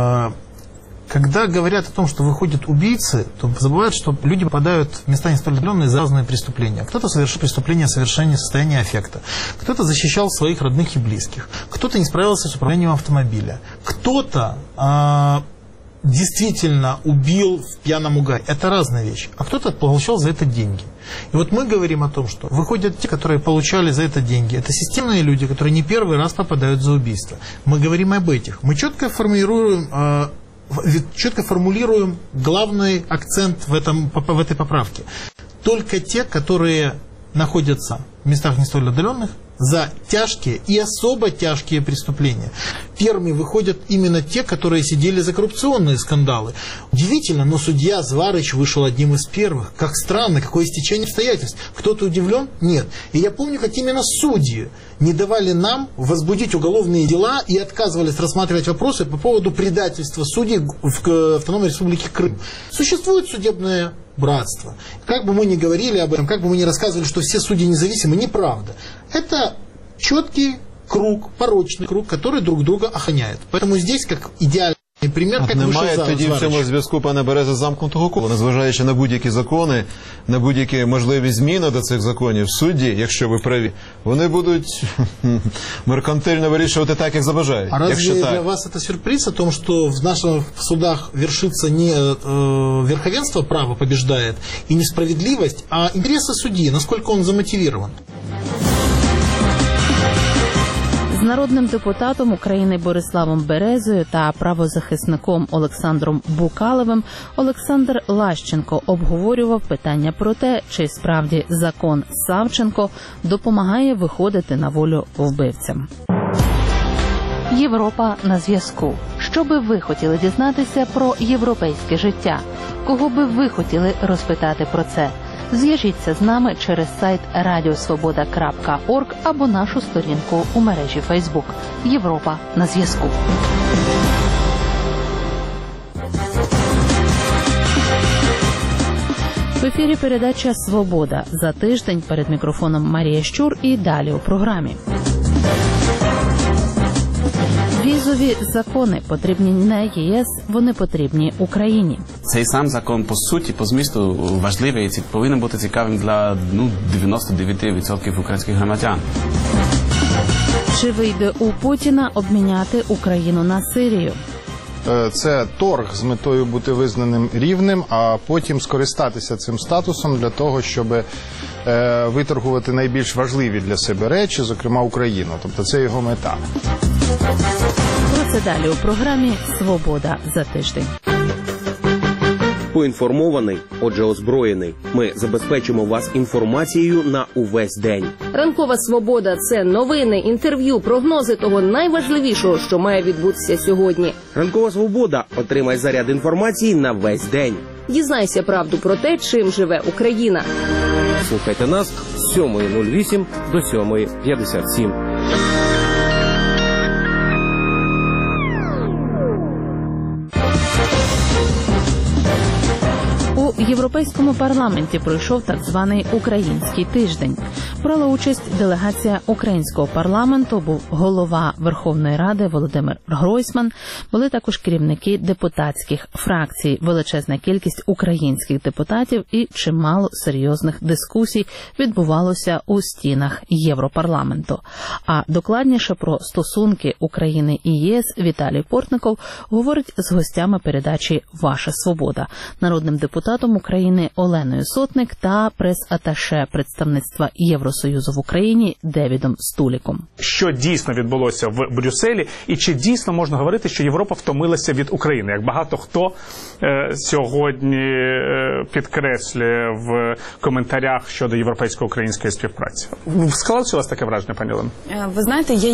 Когда говорят о том, что выходят убийцы, то забывают, что люди попадают в места не столь отдаленные за разные преступления. Кто-то совершил преступление в совершении состояния аффекта, кто-то защищал своих родных и близких, кто-то не справился с управлением автомобиля, кто-то а, действительно убил в пьяном угаре. Это разная вещь. А кто-то получал за это деньги. И вот мы говорим о том, что выходят те, которые получали за это деньги. Это системные люди, которые не первый раз попадают за убийство. Мы говорим об этих. Мы четко формируем... А, четко формулируем главный акцент в, этом, в этой поправке. Только те, которые находятся в местах не столь отдаленных, за тяжкие и особо тяжкие преступления. Первыми выходят именно те, которые сидели за коррупционные скандалы. Удивительно, но судья Зварич вышел одним из первых. Как странно, какое стечение обстоятельств. Кто-то удивлен? Нет. И я помню, как именно судьи не давали нам возбудить уголовные дела и отказывались рассматривать вопросы по поводу предательства судей в Автономной Республике Крым. Существует судебное братство. Как бы мы ни говорили об этом, как бы мы ни рассказывали, что все судьи независимы, неправда. Это четкий круг, порочный круг, который друг друга охраняет. Поэтому здесь, как идеальный И пример, а как немає вышел тоді в цьому зв'язку, пане Береза, замкнутого кола, незважаючи на будь-які закони, на будь-які можливі зміни до цих законів, судді, якщо ви праві, вони будуть меркантильно вирішувати так, як забажають. А разве так. для вас это сюрприз о том, что в наших судах вершится не э, верховенство права побеждает и несправедливость, а интересы судьи, насколько он замотивирован? З народним депутатом України Бориславом Березою та правозахисником Олександром Букалевим Олександр Лащенко обговорював питання про те, чи справді закон Савченко допомагає виходити на волю вбивцям. Європа на зв'язку. Що би ви хотіли дізнатися про європейське життя? Кого би ви хотіли розпитати про це? Зв'яжіться з нами через сайт радіосвобода крапка орг або нашу сторінку у мережі Фейсбук. Європа на зв'язку. В ефірі передача «Свобода». За тиждень перед мікрофоном Марія Щур і далі у програмі. Візові закони потрібні не ЄС, вони потрібні Україні. Цей сам закон по суті, по змісту важливий і повинен бути цікавим для ну, дев'яносто дев'ять відсотків українських громадян. Чи вийде у Путіна обміняти Україну на Сирію? Це торг з метою бути визнаним рівним, а потім скористатися цим статусом для того, щоб е, виторгувати найбільш важливі для себе речі, зокрема Україну. Тобто це його мета. Про це далі у програмі «Свобода за тиждень». Поінформований, отже озброєний. Ми забезпечимо вас інформацією на увесь день. Ранкова «Свобода» – це новини, інтерв'ю, прогнози того найважливішого, що має відбутися сьогодні. Ранкова «Свобода» – отримай заряд інформації на весь день. Дізнайся правду про те, чим живе Україна. Слухайте нас з сьомої нуль вісім до сьомої п'ятдесят сім. У Європейському парламенті пройшов так званий «Український тиждень». Брала участь делегація українського парламенту, був голова Верховної Ради Володимир Гройсман, були також керівники депутатських фракцій, величезна кількість українських депутатів і чимало серйозних дискусій відбувалося у стінах Європарламенту. А докладніше про стосунки України і ЄС Віталій Портников говорить з гостями передачі «Ваша свобода», народним депутатом України Оленою Сотник та прес-аташе представництва Євросоюзу в Україні Девідом Стуліком. Що дійсно відбулося в Брюсселі і чи дійсно можна говорити, що Європа втомилася від України, як багато хто е, сьогодні е, підкреслює в коментарях щодо європейсько-української співпраці. Склалося у вас таке враження, пані Олено? Ви знаєте, я,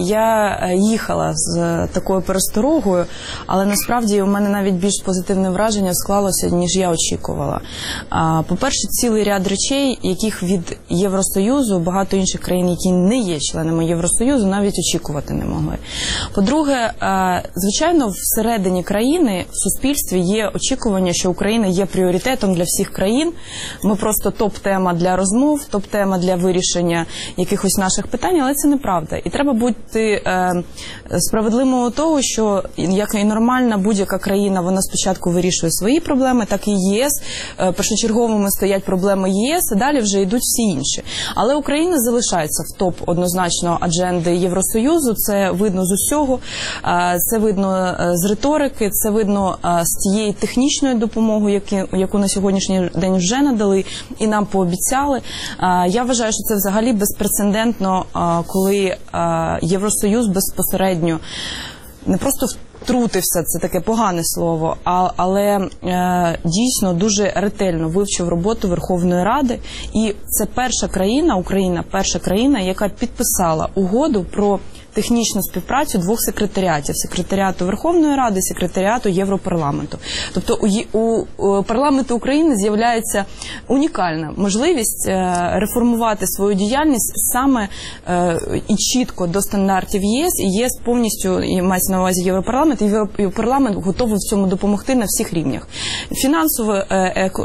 я їхала з такою пересторогою, але насправді у мене навіть більш позитивне враження склалося, ніж я очікувала. По-перше, цілий ряд речей, яких від Євросоюзу багато інших країн, які не є членами Євросоюзу, навіть очікувати не могли. По-друге, звичайно, всередині країни, в суспільстві є очікування, що Україна є пріоритетом для всіх країн. Ми просто топ-тема для розмов, топ-тема для вирішення якихось наших питань, але це неправда. І треба бути справедливим у того, що, як і нормальна будь-яка країна, вона спочатку вирішує свої проблеми, так і ЄС. Першочерговими стоять проблеми ЄС, і далі вже йдуть всі інші. Але Україна залишається в топ однозначно адженди Євросоюзу, це видно з усього, це видно з риторики, це видно з тієї технічної допомоги, яку на сьогоднішній день вже надали і нам пообіцяли. Я вважаю, що це взагалі безпрецедентно, коли Євросоюз безпосередньо не просто втрутився, це таке погане слово, а, але е, дійсно дуже ретельно вивчив роботу Верховної Ради. І це перша країна, Україна, перша країна, яка підписала угоду про технічну співпрацю двох секретаріатів – секретаріату Верховної Ради, секретаріату Європарламенту. Тобто у, у, у парламенту України з'являється унікальна можливість е, реформувати свою діяльність саме е, і чітко до стандартів ЄС, і ЄС повністю, і мається на увазі Європарламент, і Європарламент готовий в цьому допомогти на всіх рівнях. Фінансово, е,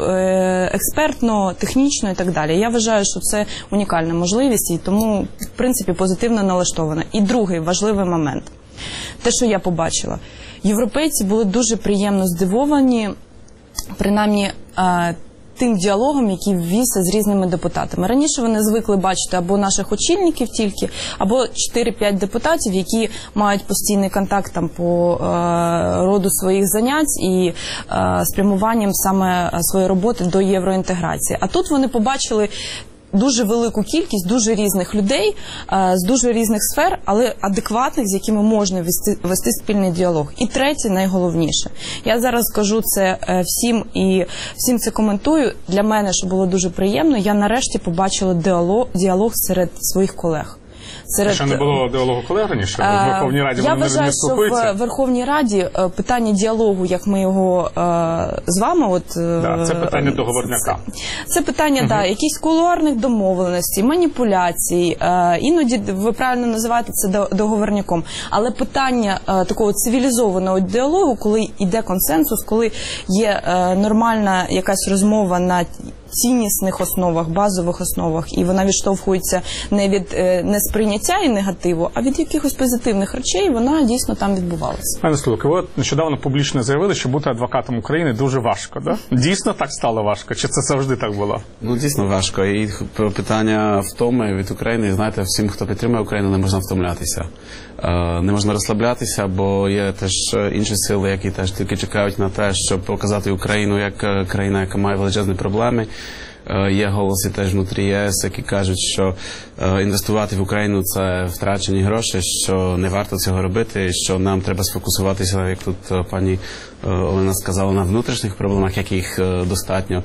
е, експертно, технічно і так далі. Я вважаю, що це унікальна можливість, і тому, в принципі, позитивно налаштована. І другий важливий момент. Те, що я побачила. європейці були дуже приємно здивовані, принаймні, тим діалогом, який ввівся з різними депутатами. Раніше вони звикли бачити або наших очільників тільки, або чотири-п'ять депутатів, які мають постійний контакт там по е, роду своїх занять і е, спрямуванням саме своєї роботи до євроінтеграції. А тут вони побачили дуже велику кількість дуже різних людей е, з дуже різних сфер, але адекватних, з якими можна вести, вести спільний діалог. І третє, найголовніше. Я зараз скажу це е, всім і всім це коментую. Для мене, що було дуже приємно, я нарешті побачила діалог, діалог серед своїх колег. Серед... Ще не було діалогу колег раніше? В Верховній Раді Я вони вважаю, не спілкуються? що в Верховній Раді питання діалогу, як ми його з вами... От, да, це питання договорняка. Це, це питання, угу. да, якісь кулуарних домовленостей, маніпуляцій. Іноді ви правильно називаєте це договорняком. Але питання такого цивілізованого діалогу, коли йде консенсус, коли є нормальна якась розмова на ціннісних основах, базових основах, і вона відштовхується не від е, несприйняття і негативу, а від якихось позитивних речей, вона дійсно там відбувалася. Пане Столик, ви нещодавно публічно заявили, що бути адвокатом України дуже важко, да? Дійсно так стало важко? Чи це завжди так було? Ну, дійсно важко. І питання втоми від України, знаєте, всім, хто підтримує Україну, не можна втомлятися. Е, не можна розслаблятися, бо є теж інші сили, які теж тільки чекають на те, щоб показати Україну як країна, яка має величезні проблеми. Є голоси теж внутрі ЄС, які кажуть, що інвестувати в Україну – це втрачені гроші, що не варто цього робити, що нам треба сфокусуватися, як тут пані Олена сказала, на внутрішніх проблемах, яких достатньо.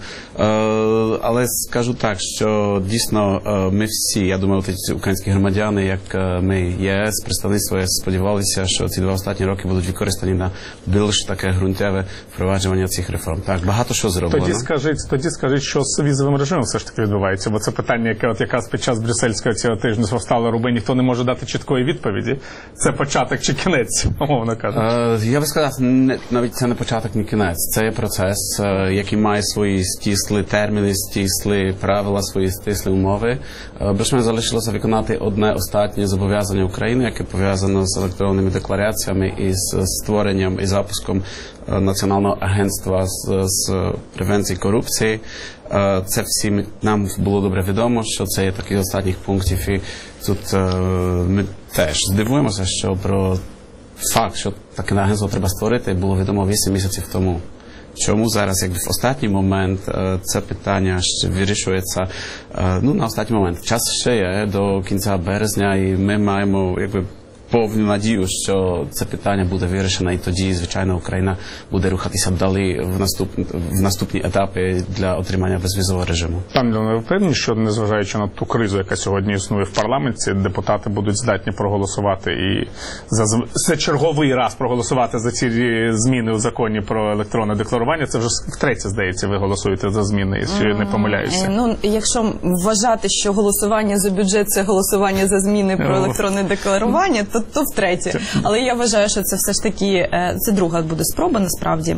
Але скажу так, що дійсно ми всі, я думаю, ті українські громадяни, як ми, ЄС, представництво ЄС, сподівалися, що ці два останні роки будуть використані на більш таке ґрунтове впровадження цих реформ. Так, багато що зроблено. Тоді скажіть, тоді скажіть, що з візовим режимом все ж таки відбувається, бо це питання, яке от якраз під час брюссельського цього тижня повстало, руби, ніхто не може дати чіткої відповіді. Це початок чи кінець, умовно кажучи? Е, я би сказав, не, навіть це не початок, не кінець. Це є процес, е, який має свої стісли терміни, стісли правила, свої стісли умови. Е, Більше залишилося виконати одне останнє зобов'язання України, яке пов'язано з електронними деклараціями і з створенням і запуском е, Національного агентства з, з превенції корупції. Це всім нам було добре відомо, що це є такий з останніх пунктів, і тут е, ми теж здивуємося, що про факт, що таке агентство треба створити, було відомо вісім місяців тому. Чому зараз, якби в останній момент е, це питання ще вирішується, е, ну, на останній момент. Час ще є до кінця березня, і ми маємо, якби, повну надію, що це питання буде вирішено, і тоді, звичайно, Україна буде рухатися далі в, наступ... в наступні етапи для отримання безвізового режиму. Пане Леоне, ви впевнені, що незважаючи на ту кризу, яка сьогодні існує в парламенті, депутати будуть здатні проголосувати і за це черговий раз проголосувати за ці зміни у законі про електронне декларування? Це вже втретє, здається, ви голосуєте за зміни, якщо я не помиляюся. Ну, якщо вважати, що голосування за бюджет – це голосування за зміни про електронне декларування, то то втретє. Але я вважаю, що це все ж таки, це друга буде спроба, насправді.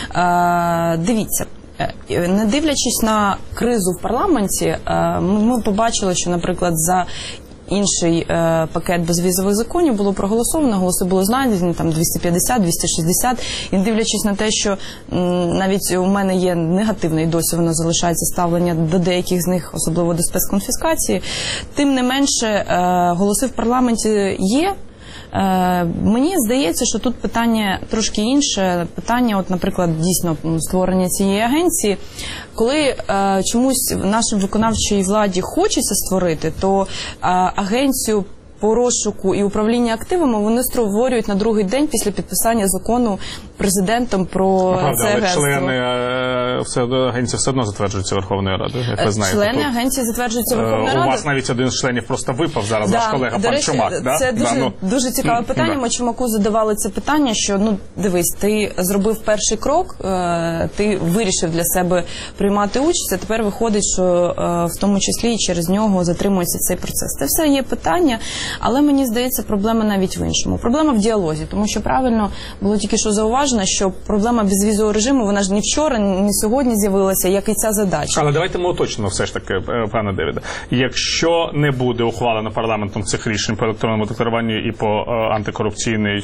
Дивіться, не дивлячись на кризу в парламенті, ми побачили, що, наприклад, за інший е, пакет безвізових законів було проголосовано, голоси були знайдені, там двісті п'ятдесят - двісті шістдесят, і дивлячись на те, що м, навіть у мене є негативне і досі воно залишається ставлення до деяких з них, особливо до спецконфіскації, тим не менше е, голоси в парламенті є. Е, мені здається, що тут питання трошки інше. Питання, от, наприклад, дійсно створення цієї агенції. Коли е, чомусь нашій виконавчій владі хочеться створити, то е, агенцію по розшуку і управління активами вони створюють на другий день після підписання закону президентом про ну, правда, це але агентство. члени е, все, агенції все одно затверджуються Верховною Радою, як ви знаєте. Члени Тут, агенції затверджуються Верховною Радою. У вас навіть один з членів просто випав зараз, да, ваш колега пан речі, Чумак. Да? Це дуже, да, ну, дуже цікаве питання. да. Ми Чумаку задавали це питання, що, ну, дивись, ти зробив перший крок, ти вирішив для себе приймати участь, а тепер виходить, що в тому числі і через нього затримується цей процес. Це все є питання. Але мені здається, проблема навіть в іншому. Проблема в діалозі, тому що правильно було тільки що зауважено, що проблема безвізового режиму, вона ж ні вчора, ні сьогодні з'явилася, як і ця задача. Але давайте ми уточнимо все ж таки, пане Девіде. Якщо не буде ухвалено парламентом цих рішень по електронному декларуванню і по антикорупційній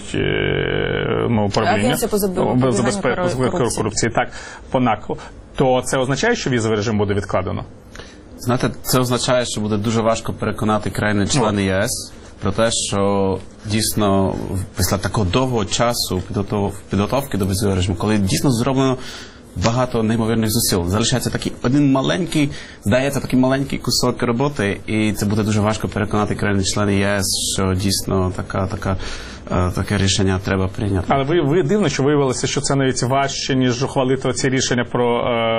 ну, управління, забезпечення корупції, так, по НАКу, то це означає, що візовий режим буде відкладено? Знаєте, це означає, що буде дуже важко переконати країни-члени ЄС про те, що дійсно після такого довгого часу підготовки до візового режиму, коли дійсно зроблено багато неймовірних зусиль, залишається такий один маленький, здається, такий маленький кусок роботи, і це буде дуже важко переконати країни-члени ЄС, що дійсно така, така таке рішення треба прийняти. Але ви, ви дивно, що виявилося, що це навіть важче, ніж ухвалити ці рішення про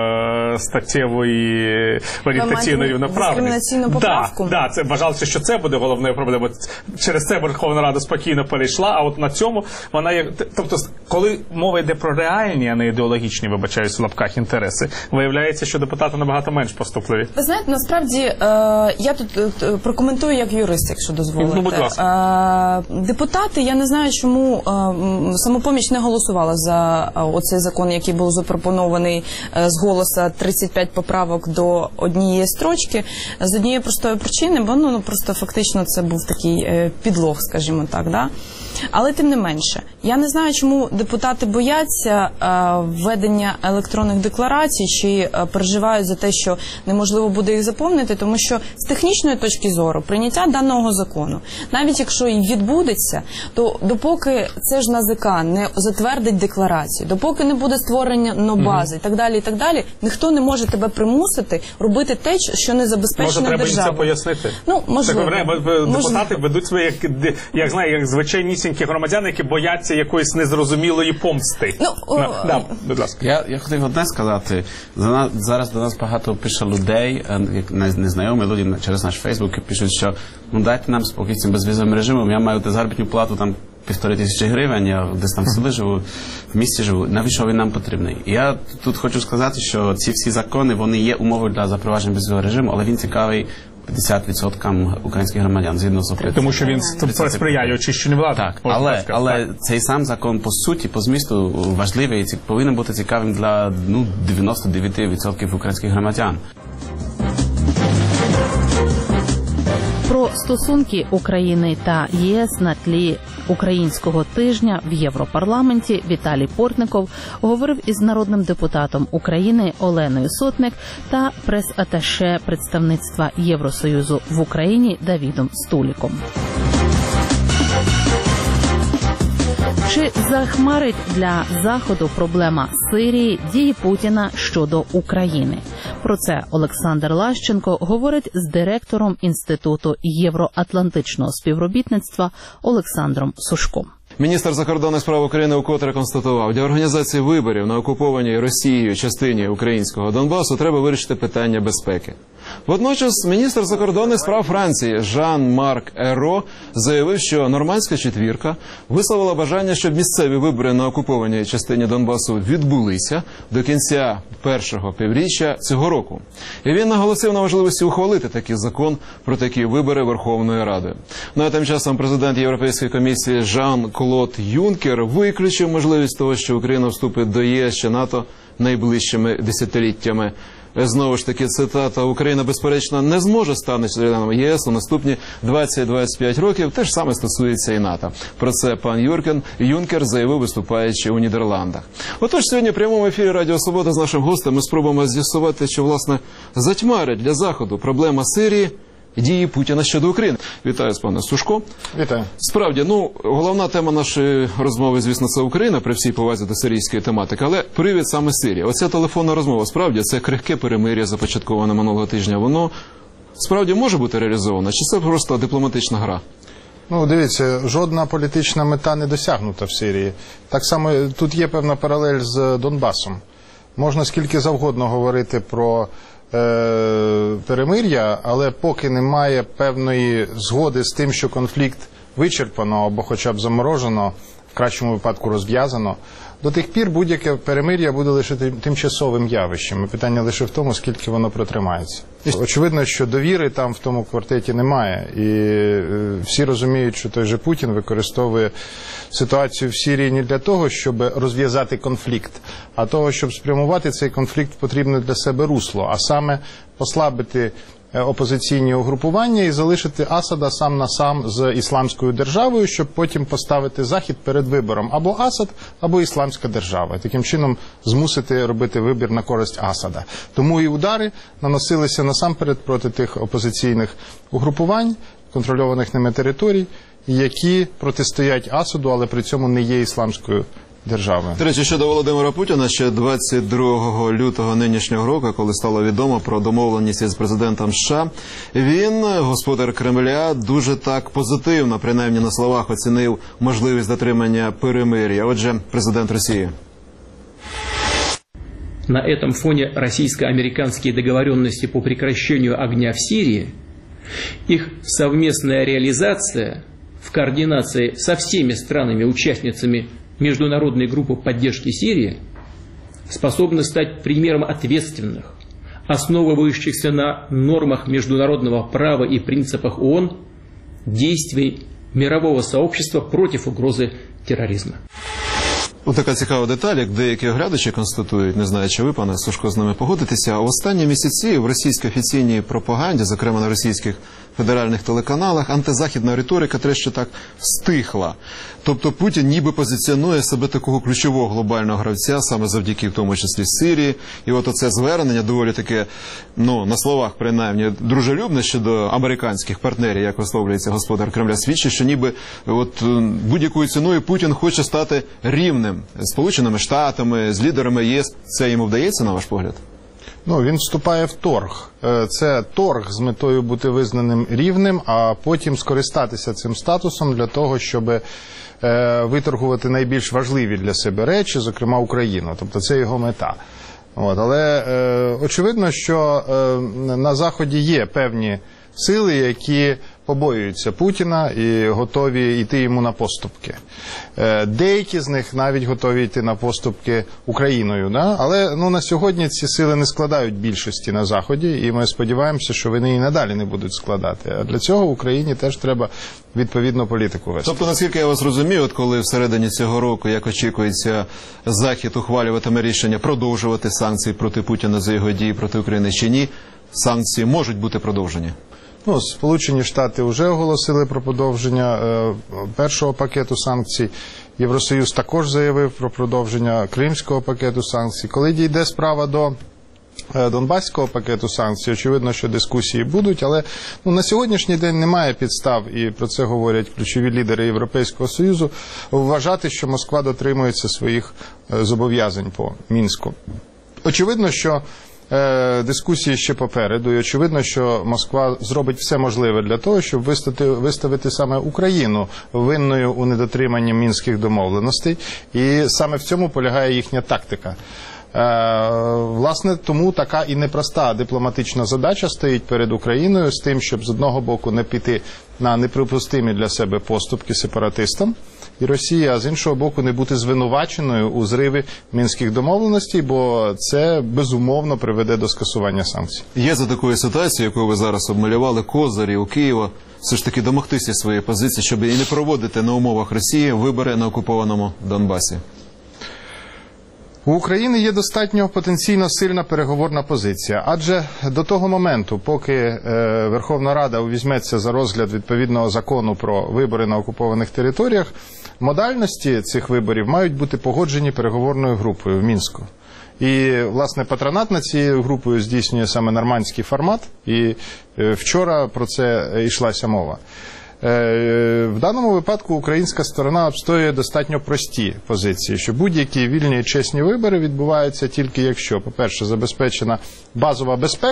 е, статтєву і орієнтаційну рівноправність. Дискримінаційну поправку. Так, да, да, це вважалося, що це буде головною проблемою. Через це Верховна Рада спокійно перейшла, а от на цьому вона є... Тобто, коли мова йде про реальні, а не ідеологічні, вибачаюсь, в лапках інтереси, виявляється, що депутати набагато менш поступливі. Ви знаєте, насправді, е, я тут е, прокоментую як юрист, якщо дозволите. Ну, будь ласка. Е, депутати, я не знаю, чому е, «Самопоміч» не голосувала за е, оцей закон, який був запропонований е, з голоса тридцять п'ять поправок до однієї строчки, з однієї простої причини, бо ну, просто фактично це був такий е, підлог, скажімо так, да? Але тим не менше, я не знаю, чому депутати бояться е, введення електронних декларацій чи е, переживають за те, що неможливо буде їх заповнити, тому що з технічної точки зору прийняття даного закону, навіть якщо і відбудеться, то допоки це ж НАЗК не затвердить декларацію, допоки не буде створення НОБАЗи і так далі, і так далі, ніхто не може тебе примусити робити те, що не забезпечено державою. Може, треба їм це пояснити? Ну, можливо. Так, депутати ведуть себе, як, як, знаю, як звичайнісінькі громадяни, які бояться якоїсь незрозумілої помсти. Ну, о... no, да, будь ласка. Я, я хотів одне сказати. Зараз до нас багато пише людей, незнайомі люди через наш Фейсбук, пишуть, що ну дайте нам спокій цим безвізовим режимом, я маю заробітну плату там півтори тисячі гривень, я десь там в селі живу, в місті живу, навіщо він нам потрібний? І я тут хочу сказати, що ці всі закони, вони є умовою для запровадження безвізового режиму, але він цікавий п'ятдесят відсотків українських громадян, згідно з опитом. Тому що він сприяє очищенню влади. Так, але, але цей сам закон по суті, по змісту важливий і повинен бути цікавим для ну, дев'яносто дев'ять відсотків українських громадян. Про стосунки України та ЄС на тлі Українського тижня в Європарламенті Віталій Портников говорив із народним депутатом України Оленою Сотник та прес-аташе представництва Євросоюзу в Україні Давідом Стуліком. Чи захмарить для Заходу проблема Сирії дії Путіна щодо України? Про це Олександр Лащенко говорить з директором Інституту євроатлантичного співробітництва Олександром Сушком. Міністр закордонних справ України укотре констатував, для організації виборів на окупованій Росією частині українського Донбасу треба вирішити питання безпеки. Водночас міністр закордонних справ Франції Жан-Марк Еро заявив, що нормандська четвірка висловила бажання, щоб місцеві вибори на окупованій частині Донбасу відбулися до кінця першого півріччя цього року. І він наголосив на важливості ухвалити такий закон про такі вибори Верховною Радою. Ну а тим часом президент Європейської комісії Жан-Клод Юнкер виключив можливість того, що Україна вступить до ЄС чи НАТО найближчими десятиліттями. Знову ж таки, цитата, «Україна, безперечно, не зможе стати членом ЄС у наступні двадцять - двадцять п'ять років». Те ж саме стосується і НАТО. Про це пан Юркен Юнкер заявив, виступаючи у Нідерландах. Отож, сьогодні в прямому ефірі Радіо Свобода з нашим гостем ми спробуємо з'ясувати, що, власне, затьмарить для Заходу проблема Сирії дії Путіна щодо України. Вітаю з пане Сушко. Вітаю. Справді, ну, головна тема нашої розмови, звісно, це Україна, при всій повазі до сирійської тематики, але привід саме Сирія. Оця телефонна розмова, справді, це крихке перемир'я, започатковане минулого тижня. Воно справді може бути реалізовано, чи це просто дипломатична гра? Ну, дивіться, жодна політична мета не досягнута в Сирії. Так само тут є певна паралель з Донбасом. Можна скільки завгодно говорити про перемир'я, але поки немає певної згоди з тим, що конфлікт вичерпано або хоча б заморожено, в кращому випадку розв'язано, до тих пір будь-яке перемир'я буде лише тимчасовим явищем. Питання лише в тому, скільки воно протримається. Очевидно, що довіри там в тому квартеті немає. І всі розуміють, що той же Путін використовує ситуацію в Сирії не для того, щоб розв'язати конфлікт, а того, щоб спрямувати цей конфлікт в потрібне для себе русло, а саме послабити опозиційні угрупування і залишити Асада сам на сам з ісламською державою, щоб потім поставити Захід перед вибором або Асад, або ісламська держава. Таким чином змусити робити вибір на користь Асада. Тому і удари наносилися насамперед проти тих опозиційних угрупувань, контрольованих ними територій, які протистоять Асаду, але при цьому не є ісламською держави. До речі, щодо Володимира Путіна, ще двадцять другого лютого нинішнього року, коли стало відомо про домовленість із президентом США, він, господар Кремля, дуже так позитивно, принаймні на словах, оцінив можливість дотримання перемир'я. Отже, президент Росії. На этом фоне российско-американские договоренности по прекращению огня в Сирии, их совместная реализация в координации со всеми странами-участницами международной группы поддержки Сирии способны стать примером ответственных, основывающихся на нормах международного права и принципах ООН действий мирового сообщества против угрозы терроризма. Ось така цікава деталь, як деякі оглядачі констатують, не знаю, чи ви, пане Сушко, з ними погодитеся, в останні місяці в російській офіційній пропаганді, зокрема на російських федеральних телеканалах, антизахідна риторика трішки так стихла. Тобто Путін ніби позиціонує себе такого ключового глобального гравця, саме завдяки в тому числі Сирії. І от оце звернення доволі таке, ну, на словах принаймні, дружелюбне щодо американських партнерів, як висловлюється господар Кремля, свідчить, що ніби от будь-якою ціною Путін хоче стати рівним з Сполученими Штатами, з лідерами ЄС. Це йому вдається, на ваш погляд? Ну, він вступає в торг. Це торг з метою бути визнаним рівним, а потім скористатися цим статусом для того, щоб виторгувати найбільш важливі для себе речі, зокрема Україну. Тобто це його мета. От. Але е, очевидно, що е, на Заході є певні сили, які побоюються Путіна і готові йти йому на поступки. Е, деякі з них навіть готові йти на поступки Україною. Да? Але ну, на сьогодні ці сили не складають більшості на Заході, і ми сподіваємося, що вони і надалі не будуть складати. А для цього Україні теж треба відповідну політику вести. Тобто, наскільки я вас розумію, от коли всередині цього року, як очікується, Захід ухвалюватиме рішення продовжувати санкції проти Путіна за його дії проти України чи ні, санкції можуть бути продовжені? Ну, Сполучені Штати вже оголосили про продовження е, першого пакету санкцій. Євросоюз також заявив про продовження Кримського пакету санкцій. Коли дійде справа до е, Донбаського пакету санкцій, очевидно, що дискусії будуть, але ну, на сьогоднішній день немає підстав, і про це говорять ключові лідери Європейського Союзу, вважати, що Москва дотримується своїх е, зобов'язань по Мінську. Очевидно, що дискусії ще попереду, і очевидно, що Москва зробить все можливе для того, щоб виставити, виставити саме Україну винною у недотриманні мінських домовленостей, і саме в цьому полягає їхня тактика. Власне, тому така і непроста дипломатична задача стоїть перед Україною з тим, щоб з одного боку не піти на неприпустимі для себе поступки сепаратистам і Росії, а з іншого боку не бути звинуваченою у зриві мінських домовленостей, бо це безумовно приведе до скасування санкцій. Є за такою ситуацією, яку ви зараз обмалювали, козирі у Києва, все ж таки домогтися своєї позиції, щоб і не проводити на умовах Росії вибори на окупованому Донбасі? У України є достатньо потенційно сильна переговорна позиція, адже до того моменту, поки е, Верховна Рада візьметься за розгляд відповідного закону про вибори на окупованих територіях, модальності цих виборів мають бути погоджені переговорною групою в Мінську. І, власне, патронат над цією групою здійснює саме нормандський формат, і е, вчора про це йшлася мова. В даному випадку українська сторона обстоює достатньо прості позиції, що будь-які вільні і чесні вибори відбуваються тільки якщо, по-перше, забезпечена базова безпека,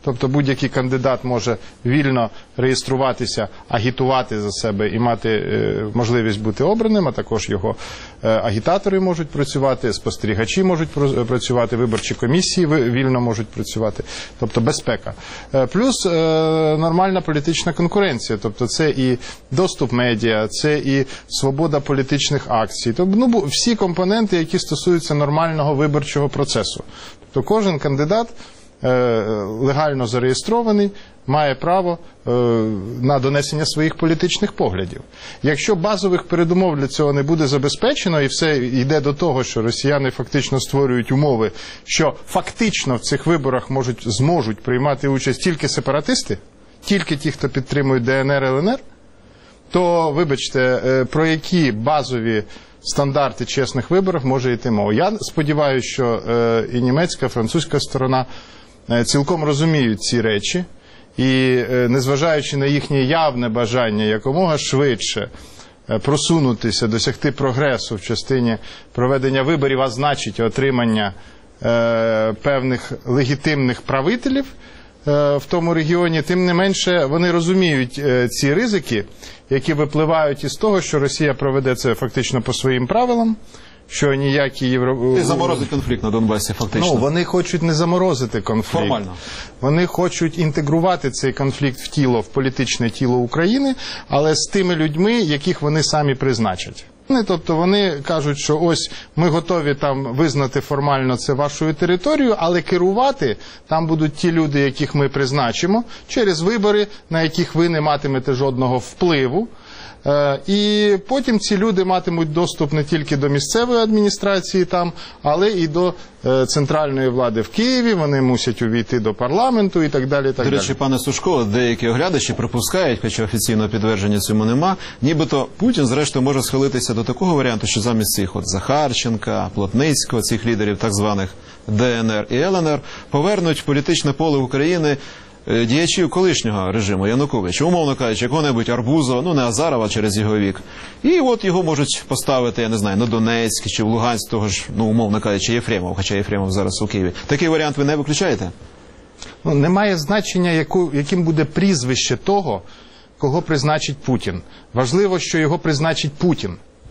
Тобто будь-який кандидат може вільно реєструватися, агітувати за себе і мати е, можливість бути обраним, а також його е, агітатори можуть працювати, спостерігачі можуть працювати, виборчі комісії вільно можуть працювати. Тобто безпека. Е, плюс е, нормальна політична конкуренція. Тобто це і доступ медіа, це і свобода політичних акцій. Тобто ну, всі компоненти, які стосуються нормального виборчого процесу. Тобто кожен кандидат легально зареєстрований, має право е, на донесення своїх політичних поглядів. Якщо базових передумов для цього не буде забезпечено, і все йде до того, що росіяни фактично створюють умови, що фактично в цих виборах можуть, зможуть приймати участь тільки сепаратисти, тільки ті, хто підтримують Де Ен Ер, Ел Ен Ер, то, вибачте, е, про які базові стандарти чесних виборів може йти мова. Я сподіваюся, що е, і німецька, і французька сторона цілком розуміють ці речі і, незважаючи на їхнє явне бажання якомога швидше просунутися, досягти прогресу в частині проведення виборів, а значить отримання е, певних легітимних правителів е, в тому регіоні, тим не менше вони розуміють е, ці ризики, які випливають із того, що Росія проведе це фактично по своїм правилам, що ніякі євро... І заморозить конфлікт на Донбасі, фактично. Ну, вони хочуть не заморозити конфлікт. Формально. Вони хочуть інтегрувати цей конфлікт в тіло, в політичне тіло України, але з тими людьми, яких вони самі призначать. Тобто вони кажуть, що ось ми готові там визнати формально це вашою територією, але керувати там будуть ті люди, яких ми призначимо, через вибори, на яких ви не матимете жодного впливу. І потім ці люди матимуть доступ не тільки до місцевої адміністрації там, але і до центральної влади в Києві, вони мусять увійти до парламенту і так далі. Так до речі, далі. Пане Сушко, деякі оглядачі припускають, хоча офіційного підтвердження цьому нема, нібито Путін, зрештою, може схилитися до такого варіанту, що замість цих от Захарченка, Плотницького, цих лідерів так званих Де Ен Ер і Ел Ен Ер, повернуть в політичне поле України діячів колишнього режиму Януковича, умовно кажучи, якого-небудь Арбузова, ну не Азарова через його вік. І от його можуть поставити, я не знаю, на Донецьк чи в Луганськ, того ж, ну умовно кажучи, Єфремов, хоча Єфремов зараз у Києві. Такий варіант ви не виключаєте? Ну, немає значення, яку, яким буде прізвище того, кого призначить Путін. Важливо, що його призначить Путін.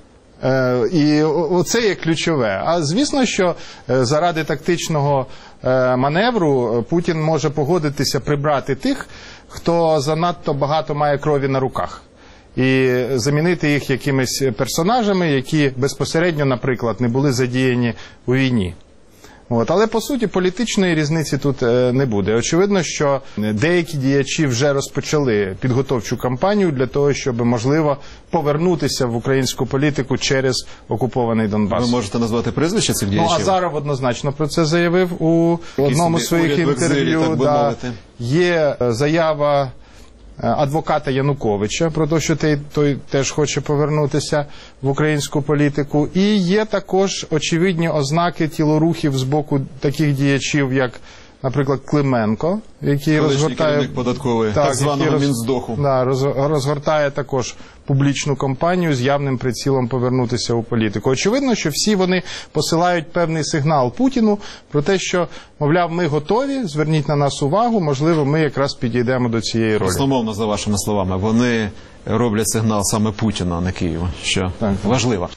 Е, і оце є ключове. А звісно, що е, заради тактичного е, маневру Путін може погодитися прибрати тих, хто занадто багато має крові на руках. І замінити їх якимись персонажами, які безпосередньо, наприклад, не були задіяні у війні. От. Але, по суті, політичної різниці тут е, не буде. Очевидно, що деякі діячі вже розпочали підготовчу кампанію для того, щоб, можливо, повернутися в українську політику через окупований Донбас. Ви можете назвати прізвище цих діячів? Ну, Азаров однозначно про це заявив у одному з своїх інтерв'ю. Екзилі, да. Є заява адвоката Януковича про те, що той, той теж хоче повернутися в українську політику. І є також очевидні ознаки тілорухів з боку таких діячів, як, наприклад, Клименко, який розгортає податковий, так, так званого роз... Мінздоху. Да, роз... розгортає також публічну кампанію з явним прицілом повернутися у політику. Очевидно, що всі вони посилають певний сигнал Путіну про те, що, мовляв, ми готові, зверніть на нас увагу, можливо, ми якраз підійдемо до цієї ролі. Основно, за вашими словами, вони роблять сигнал саме Путіну, а не Києву, що так важливо.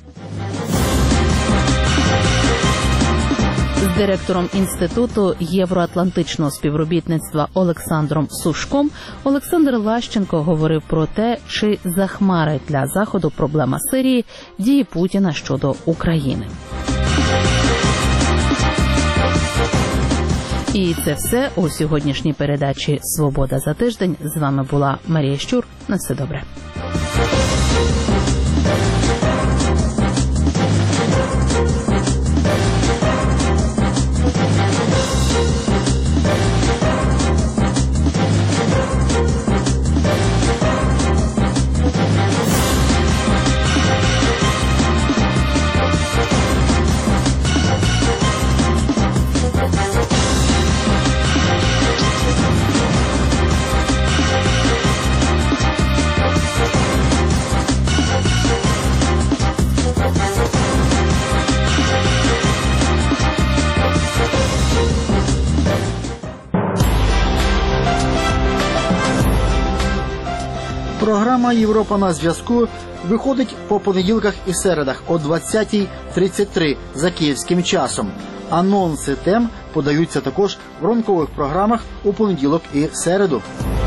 З директором Інституту євроатлантичного співробітництва Олександром Сушком Олександр Лащенко говорив про те, чи захмарить для Заходу проблема Сирії дії Путіна щодо України. І це все у сьогоднішній передачі «Свобода за тиждень». З вами була Марія Щур. На все добре. Програма «Європа на зв'язку» виходить по понеділках і середах о двадцятій тридцять три за київським часом. Анонси тем подаються також в ранкових програмах у понеділок і середу.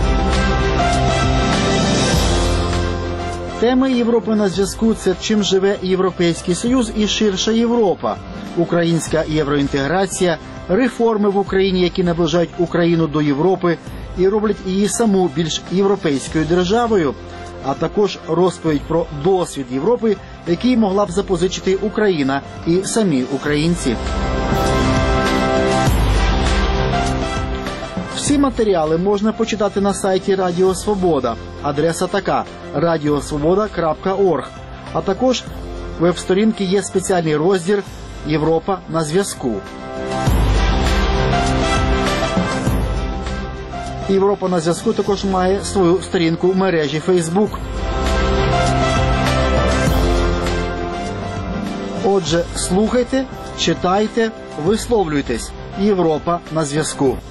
Теми «Європи на зв'язку» – це чим живе Європейський Союз і ширша Європа, українська євроінтеграція, реформи в Україні, які наближають Україну до Європи і роблять її саму більш європейською державою, а також розповідь про досвід Європи, який могла б запозичити Україна і самі українці. Всі матеріали можна почитати на сайті Радіо Свобода. Адреса така – радіосвобода крапка орг. А також веб-сторінки є спеціальний розділ «Європа на зв'язку». «Європа на зв'язку» також має свою сторінку в мережі Фейсбук. Отже, слухайте, читайте, висловлюйтесь. «Європа на зв'язку».